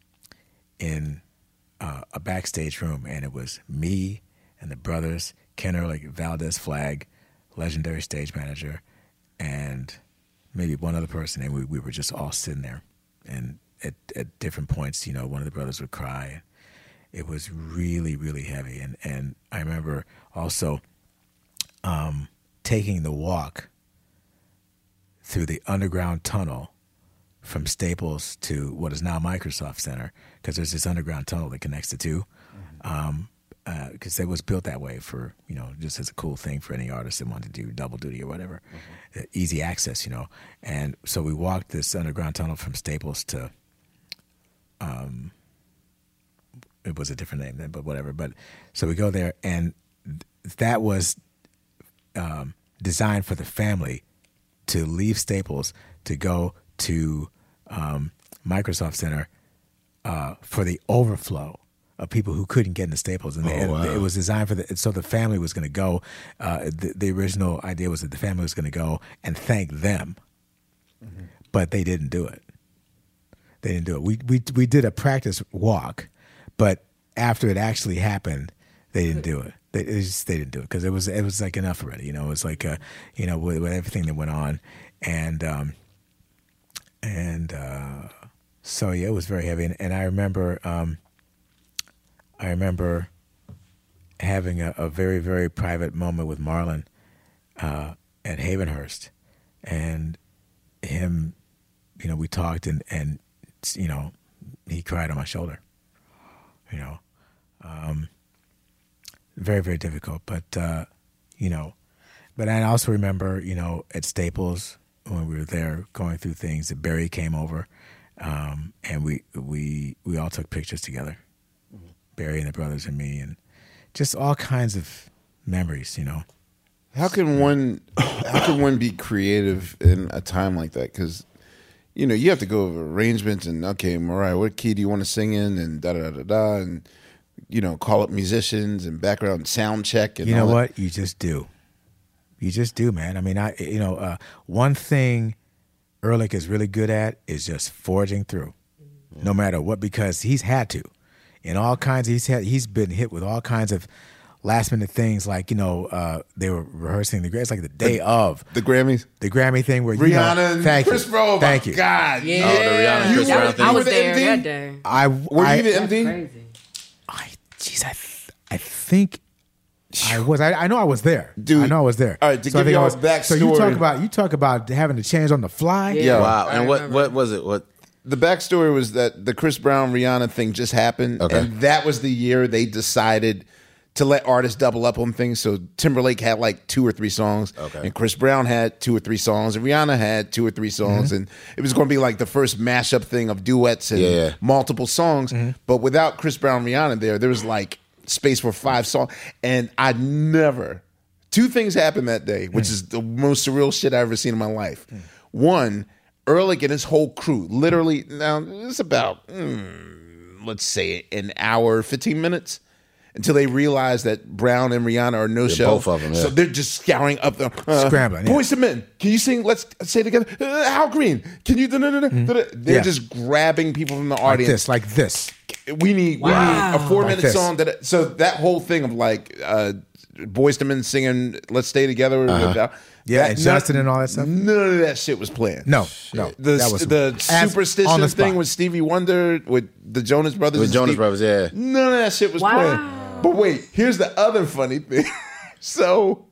in uh, a backstage room, and it was me and the brothers, Ken Ehrlich, Valdez Flagg, legendary stage manager, and maybe one other person, and we, we were just all sitting there. And at, at different points, you know, one of the brothers would cry. It was really, really heavy. And, and I remember also um, taking the walk through the underground tunnel from Staples to what is now Microsoft Center, because there's this underground tunnel that connects the two. Um, because uh, it was built that way for, you know, just as a cool thing for any artist that wanted to do double duty or whatever. Mm-hmm. Uh, easy access, you know. And so we walked this underground tunnel from Staples to, um, it was a different name then, but whatever. But so we go there, and th- that was um, designed for the family to leave Staples to go to um, Microsoft Center uh, for the overflow of people who couldn't get into Staples, and, they, oh, wow. and it was designed for the. So the family was going to go. Uh, the, the original idea was that the family was going to go and thank them, mm-hmm. but they didn't do it. They didn't do it. We we we did a practice walk, but after it actually happened, they didn't do it. They it just, they didn't do it because it was it was like enough already. You know, it was like uh, you know with, with everything that went on, and um, and uh, so yeah, it was very heavy. And, and I remember. Um, I remember having a, a very, very private moment with Marlon uh, at Havenhurst, and him, you know, we talked, and, and you know, he cried on my shoulder, you know. Um, very, very difficult, but, uh, you know, but I also remember, you know, at Staples when we were there going through things, that Barry came over, um, and we, we, we all took pictures together. Barry and the brothers and me, and just all kinds of memories, you know. How can one how can one be creative in a time like that? Because, you know, you have to go over arrangements and, okay, Mariah, what key do you want to sing in, and da da da da, and, you know, call up musicians and background sound check. And you know all what? That. You just do. You just do, man. I mean, I you know, uh, one thing Ehrlich is really good at is just forging through, yeah. no matter what, because he's had to. In all kinds, he's had, he's been hit with all kinds of last minute things, like, you know, uh, they were rehearsing the Grammys, like the day the, of the Grammys, the Grammy thing where Rihanna, you know, and thank Chris you, Brown, thank you, God, yeah, oh, the Rihanna, Chris Brown thing. I was there M D? that day. I were I, you the M D? Crazy. I, jeez, I, th- I think I was. I, I know I was there, dude. I know I was there. All right, to so give y'all a was, backstory. So you talk about you talk about having to change on the fly. Yeah. Yeah. Wow. I And what, remember. what was it? What? The backstory was that the Chris Brown Rihanna thing just happened, Okay. and that was the year they decided to let artists double up on things. So Timberlake had like two or three songs, Okay. and Chris Brown had two or three songs, and Rihanna had two or three songs, Mm-hmm. and it was going to be like the first mashup thing of duets and Yeah, yeah. multiple songs. Mm-hmm. But without Chris Brown Rihanna there, there was like space for five songs, and I never. Two things happened that day, which Mm. is the most surreal shit I've ever seen in my life. One, Ehrlich and his whole crew, literally, now it's about, mm, let's say, an hour, fifteen minutes, until they realize that Brown and Rihanna are no Yeah, show. both of them, yeah. So they're just scouring up the uh, Scrambling, yeah. Boys to Men, can you sing? Let's say together. Uh, Hal Green, can you? Da, da, da, da, da, da. They're Yeah. just grabbing people from the like audience. this, like this. We need, we need a four minute Like this. song. That so that whole thing of like uh, Boys to Men singing "Let's Stay Together." Uh-huh. Yeah, and Justin and all that stuff? None of that shit was planned. No, no, The that was the as- superstition on the thing spot. with Stevie Wonder with the Jonas Brothers. With and Jonas Steve- Brothers, yeah. None of that shit was Wow. planned. But wait, here's the other funny thing. so,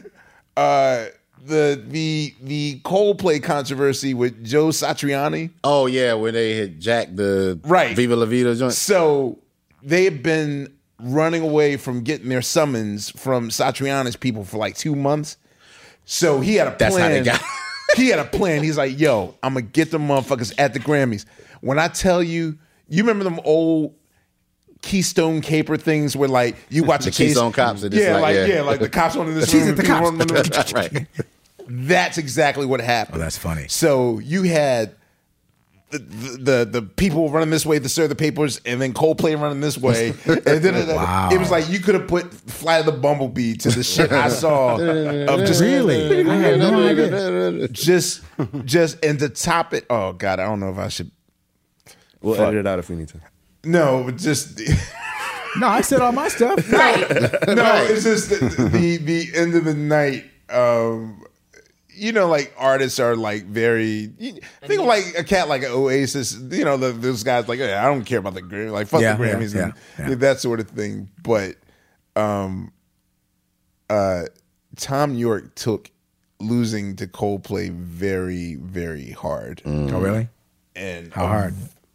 uh, the the the Coldplay controversy with Joe Satriani. Oh yeah, where they had Jack the Right. Viva La Vida joint. So they've been running away from getting their summons from Satriani's people for like two months. So he had a That's how plan. they got- He had a plan. He's like, yo, I'm going to get them motherfuckers at the Grammys. When I tell you, you remember them old Keystone Caper things where like you watch The a case. Keystone Cops, it is Yeah, like, like, yeah. yeah, like the cops on in this She's room. at the cops. Right. That's exactly what happened. Oh, that's funny. So you had the, the the people running this way to serve the papers, and then Coldplay running this way. And then Wow. it was like you could have put Flight of the Bumblebee to the shit I saw of just Really? I had no idea. just just and to top it. Oh God, I don't know if I should We'll Fuck. edit it out if we need to. No, but just No, I said all my stuff. Right. no. It's just the, the the end of the night. Um, you know, like artists are like very. You, think of like a cat like Oasis. You know, the, those guys like hey, I don't care about the Grammy, like fuck Yeah, the yeah, Grammys yeah, and yeah. that sort of thing. But, um, uh, Tom York took losing to Coldplay very very hard. Oh, really? And How a- hard?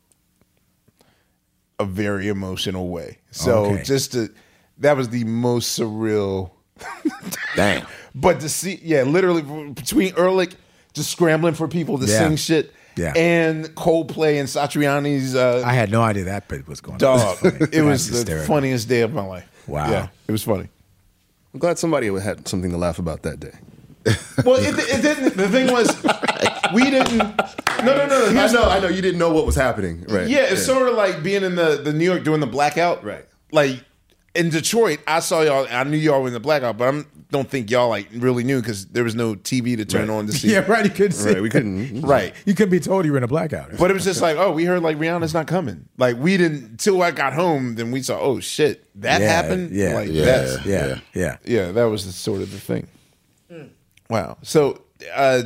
a very emotional way. So Okay. just to, that was the most surreal. Damn. But to see, yeah, literally between Ehrlich just scrambling for people to Yeah. sing shit, Yeah. and Coldplay and Satriani's uh, I had no idea that bit was going dog. on. That's funny. It was That's the hysterical. funniest day of my life. Wow. Yeah, it was funny. I'm glad somebody had something to laugh about that day. Well, it, it didn't. The thing was, we didn't. No, no, no. I here's- know, I know. You didn't know what was happening, right? Yeah, it's sort of like being in the, the New York doing the blackout. Right. Like in Detroit, I saw y'all. I knew y'all were in the blackout, but I don't think y'all like really knew because there was no T V to turn Right. on to see. Yeah, right. You couldn't see. Right, we couldn't. Right. You couldn't be told you were in a blackout. But it was just like, oh, we heard like Rihanna's not coming. Like we didn't till I got home. Then we saw, oh shit, that Yeah, happened. yeah, like yeah, that's yeah, yeah. yeah. That was the sort of the thing. Wow. So, uh,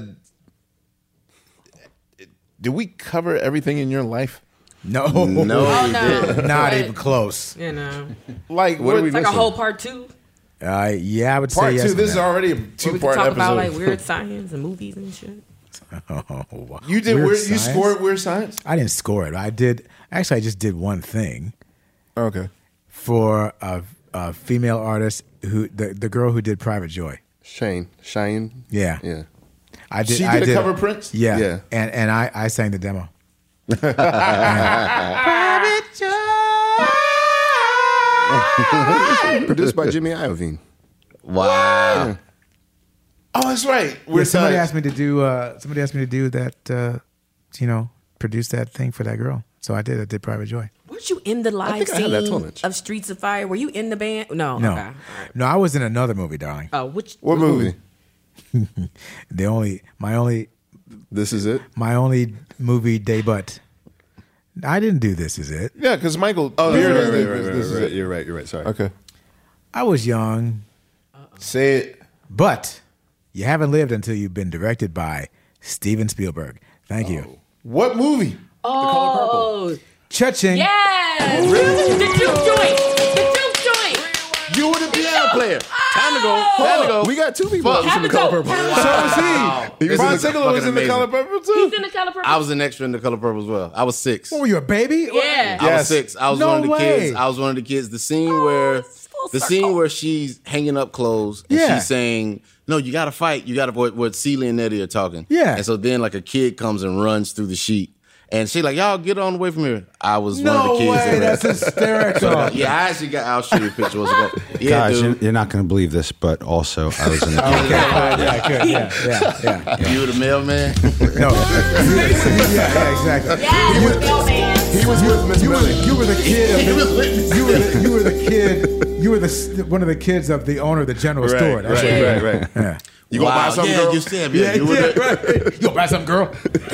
did we cover everything in your life? No, No, Oh, we no. didn't. not But, even close. You know, Like What are we it's like a missing? whole part two. Uh, yeah, I would part say yes two? on This is that. already a Where two we can part talk episode. about like weird science and movies and shit. Oh, wow. you did Weird weird, you Science? scored Weird Science. I didn't score it. I did. Actually, I just did one thing Okay. for a, a female artist who the the girl who did Private Joy. Shane, Shine. Yeah, Yeah. I did. She I did a cover Prince? Yeah, Yeah. and and I I sang the demo. Produced by Jimmy Iovine. Wow. Oh, that's right. Yeah, Weird somebody Science. asked me to do. Uh, somebody asked me to do that. Uh, you know, produce that thing for that girl. So I did. I did Private Joy. Weren't you in the live think I had that scene knowledge. of Streets of Fire? Were you in the band? No. No, Okay. All right. no, I was in another movie, darling. Uh, which What movie? The only my only This is it. my only movie debut. I didn't do This Is It. Yeah, because Michael. Oh, Beard right, is- right, right, this- right, this is right, it. You're right. You're right. Sorry. Okay. I was young, Say it. but you haven't lived until you've been directed by Steven Spielberg. Thank you. What movie? Oh, Cha-ching. yes. The juke joint. The juke joint. You were the piano player. Time to go. Time to go. We got two people Fuck. that was in the Time to color go. purple. So was he. This Ron is Siegler was fucking in the amazing. Color Purple too. He's in the color purple. I was an extra in the color purple as well. I was six. What were you, a baby? Yeah. I was Yes. six. I was No one of the way. kids. I was one of the kids. The scene where it's full the circle. scene where she's hanging up clothes and Yeah. she's saying, "No, you got to fight. You got to." What, what Celie and Eddie are talking. Yeah. And so then like a kid comes and runs through the sheet, and she like, "Y'all get on away from here." I was one of No the kids. way. in That's that. hysterical. Yeah, I actually got. I'll show you a picture. What's it called? Yeah, Guys, you're, dude. you're not going to believe this, but also I was in the Okay, yeah, good. Yeah, yeah, yeah. You were the mailman. No. yeah, yeah, exactly. Yes, mailman. He was with Miss You were, Millie. you were the kid. Of the, you were the, you were the kid. You were the one of the kids of the owner of the general Right, store. That's right, what- right, right. Yeah. You gonna buy something, yeah, girl? you said, yeah, you were yeah, the, right. You gonna buy something, girl?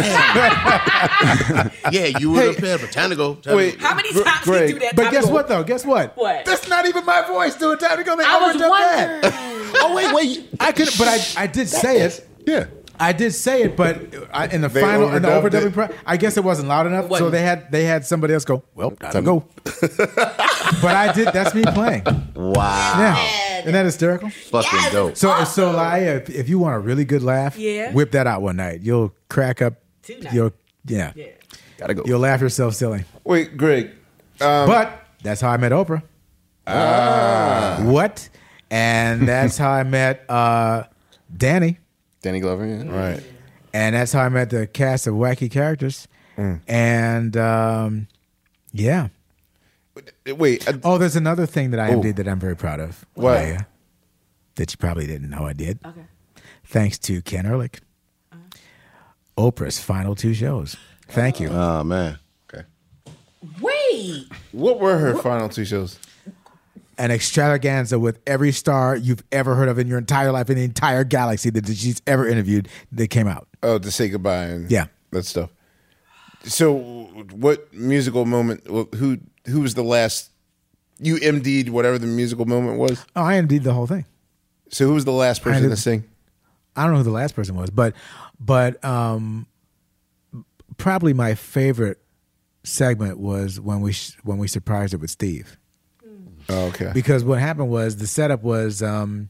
yeah, you were Hey. the pair. Time to go. Time to Wait. go. How many Gr- times Greg, did you do that? But Time guess to go? what, though? Guess what? What? That's not even my voice doing time to go. They I was overdub that. wondering. Oh wait, wait. I could, but I, I did say it. Yeah. I did say it, but I, in the They final, in the overdubbed overdubbing, it. pro- I guess it wasn't loud enough, It so wasn't. they had they had somebody else go. Well, time to go. But I did. That's me playing. Wow. Yeah, isn't that hysterical? Fucking dope. So, so Laia, if, if you want a really good laugh, Yeah. whip that out one night. You'll crack up. Two nights. You'll yeah, Yeah. Gotta go. you'll laugh yourself silly. Wait, Greg. Um, But that's how I met Oprah. Ah, what? And that's how I met uh, Danny. Danny Glover. Yeah. right. And that's how I met the cast of wacky characters. And um, yeah. Wait. uh, Oh, there's another thing that I Oh. did that I'm very proud of. What? Laia, that you probably didn't know I did. Okay. Thanks to Ken Ehrlich. Oprah's final two shows. Thank you. Oh man. Okay. Wait. What were her final two shows? An extravaganza with every star you've ever heard of in your entire life in the entire galaxy that she's ever interviewed that came out. Oh, to say goodbye and Yeah. that stuff. So, what musical moment? Who who was the last? You M D'd whatever the musical moment was. Oh, I M D'd the whole thing. So, who was the last person did, to sing? I don't know who the last person was, but but um, probably my favorite segment was when we when we surprised it with Steve. Oh, okay. Because what happened was the setup was um,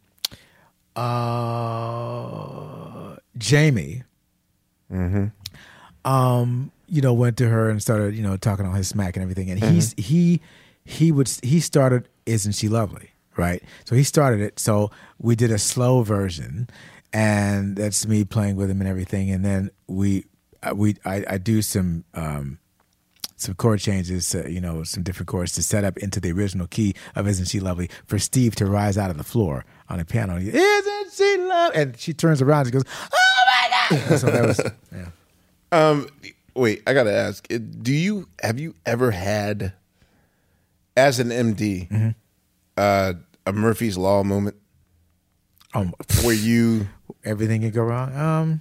uh, Jamie. Mm-hmm. Um, you know, went to her and started, you know, talking all his smack and everything. And Mm-hmm. he's he he would he started Isn't She Lovely, right? So he started it. So we did a slow version, and that's me playing with him and everything. And then we uh, we I, I do some um, some chord changes, uh, you know, some different chords to set up into the original key of Isn't She Lovely for Steve to rise out of the floor on the piano. He, Isn't she lovely? And she turns around and goes, oh my God. So that was, yeah. Um, wait, I gotta ask. Do you have you ever had, as an M D, mm-hmm. uh, a Murphy's Law moment? Um, where you everything can go wrong. Um,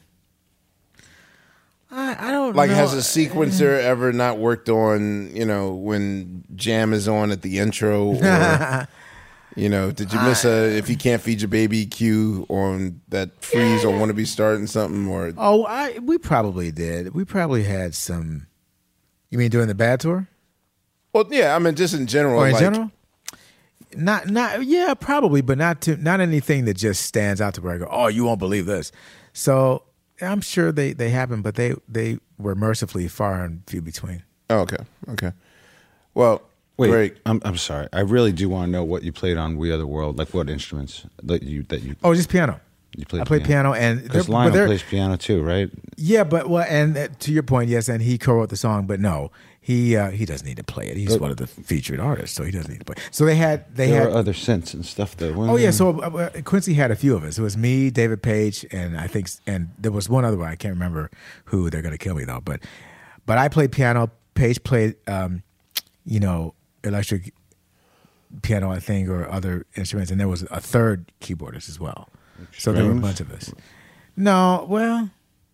I I don't like know. has a sequencer ever not worked on? You know, when Jam is on at the intro, or you know, did you miss a if you can't feed your baby cue on that freeze or want to be starting something or? Oh, I we probably did. We probably had some. You mean during the bad tour? Well, yeah. I mean, just in general. Or in like, general? Not, not, yeah, probably, but not to, not anything that just stands out to where I go, oh, you won't believe this. So I'm sure they, they happen, but they, they were mercifully far and few between. Oh, okay, okay. Well, wait, great. I'm I'm sorry. I really do want to know what you played on We Are the World. Like what instruments that you that you. Oh, just piano. You played I played piano, piano and because Lionel plays piano too, right? Yeah, but well, and uh, to your point, yes, and he co-wrote the song, but no, he uh, he doesn't need to play it. He's but, one of the featured artists, so he doesn't need to play. So they had they there had were other synths and stuff though. Oh yeah, so uh, Quincy had a few of us. It was me, David Page, and I think, and there was one other one. I can't remember who. They're gonna kill me though. But but I played piano. Page played, um, you know, electric piano, I think, or other instruments, and there was a third keyboardist as well. So there were a bunch of us. No, well,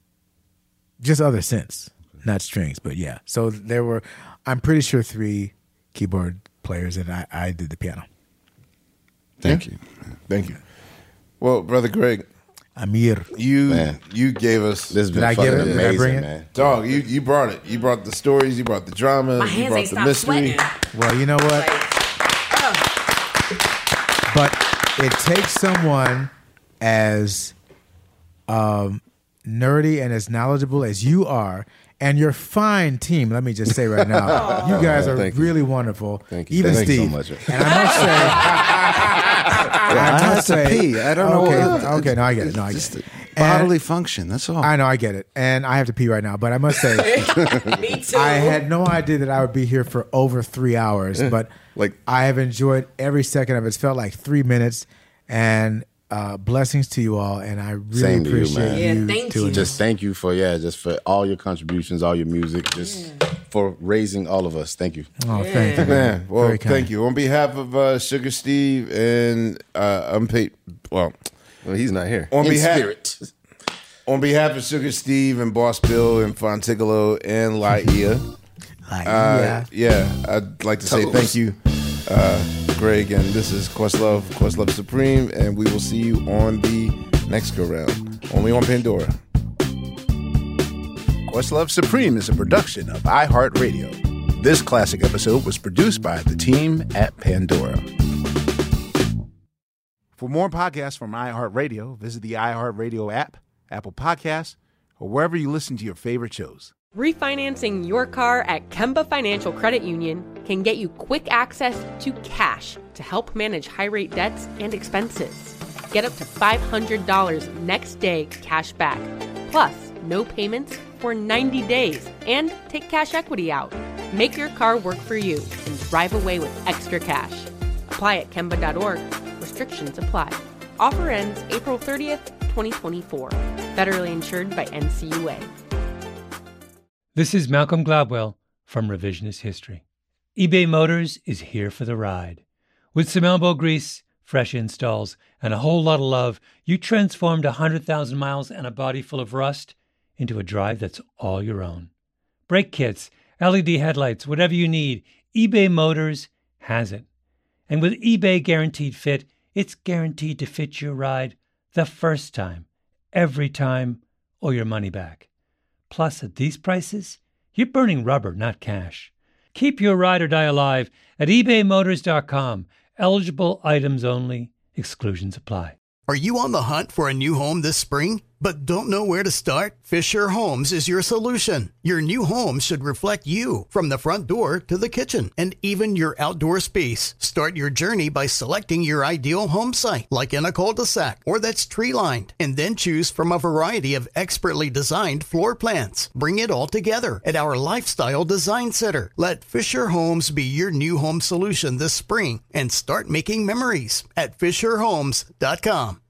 just other synths, not strings, but yeah. So there were, I'm pretty sure, three keyboard players, and I, I did the piano. Thank yeah. you. Thank you. Well, Brother Greg. Amir. You man. you gave us. This has been fucking amazing, Did I bring it? man. Dog, you, you brought it. You brought the stories, you brought the drama, My you hands brought ain't the stopped mystery. sweating. Well, you know what? Like, oh. But it takes someone as um, nerdy and as knowledgeable as you are, and your fine team. Let me just say right now, you guys are Thank you. really wonderful. Thank you. Even Thank you so Steve. much. And I must say, I, I must had to say, pee. I don't know okay, what- Okay, no, I get it. No, I get Just it. bodily And- function. That's all. I know, I get it, and I have to pee right now. But I must say, Me too. I had no idea that I would be here for over three hours, but Like- I have enjoyed every second of it. It's felt like three minutes, and uh, blessings to you all, and I really Same to you, appreciate man. you. Yeah, thank doing you. this. Just thank you for yeah, just for all your contributions, all your music, just for raising all of us. Thank you. Oh, thank you, Man, well, Very kind. thank you. On behalf of uh, Sugar Steve and uh, unpaid, well, Well, he's not here. on In behalf spirit. on behalf of Sugar Steve and Boss Bill and Fontigolo and Laia, Like, uh, yeah. yeah, I'd like to say Toast. thank you, uh, Greg. And this is Questlove, Questlove Supreme, and we will see you on the next go round, only on Pandora. Questlove Supreme is a production of iHeartRadio. This classic episode was produced by the team at Pandora. For more podcasts from iHeartRadio, visit the iHeartRadio app, Apple Podcasts, or wherever you listen to your favorite shows. Refinancing your car at Kemba Financial Credit Union can get you quick access to cash to help manage high-rate debts and expenses. Get up to five hundred dollars next day cash back, plus no payments for ninety days, and take cash equity out. Make your car work for you and drive away with extra cash. Apply at Kemba dot org. Restrictions apply. Offer ends April thirtieth, twenty twenty-four. Federally insured by N C U A. This is Malcolm Gladwell from Revisionist History. eBay Motors is here for the ride. With some elbow grease, fresh installs, and a whole lot of love, you transformed one hundred thousand miles and a body full of rust into a drive that's all your own. brake kits, L E D headlights, whatever you need, eBay Motors has it. And with eBay Guaranteed Fit, it's guaranteed to fit your ride the first time, every time, or your money back. Plus, at these prices, you're burning rubber, not cash. Keep your ride or die alive at ebay motors dot com. Eligible items only. Exclusions apply. Are you on the hunt for a new home this spring, but don't know where to start? Fisher Homes is your solution. Your new home should reflect you, from the front door to the kitchen and even your outdoor space. Start your journey by selecting your ideal home site, like in a cul-de-sac or that's tree-lined, and then choose from a variety of expertly designed floor plans. Bring it all together at our Lifestyle Design Center. Let Fisher Homes be your new home solution this spring and start making memories at fisher homes dot com.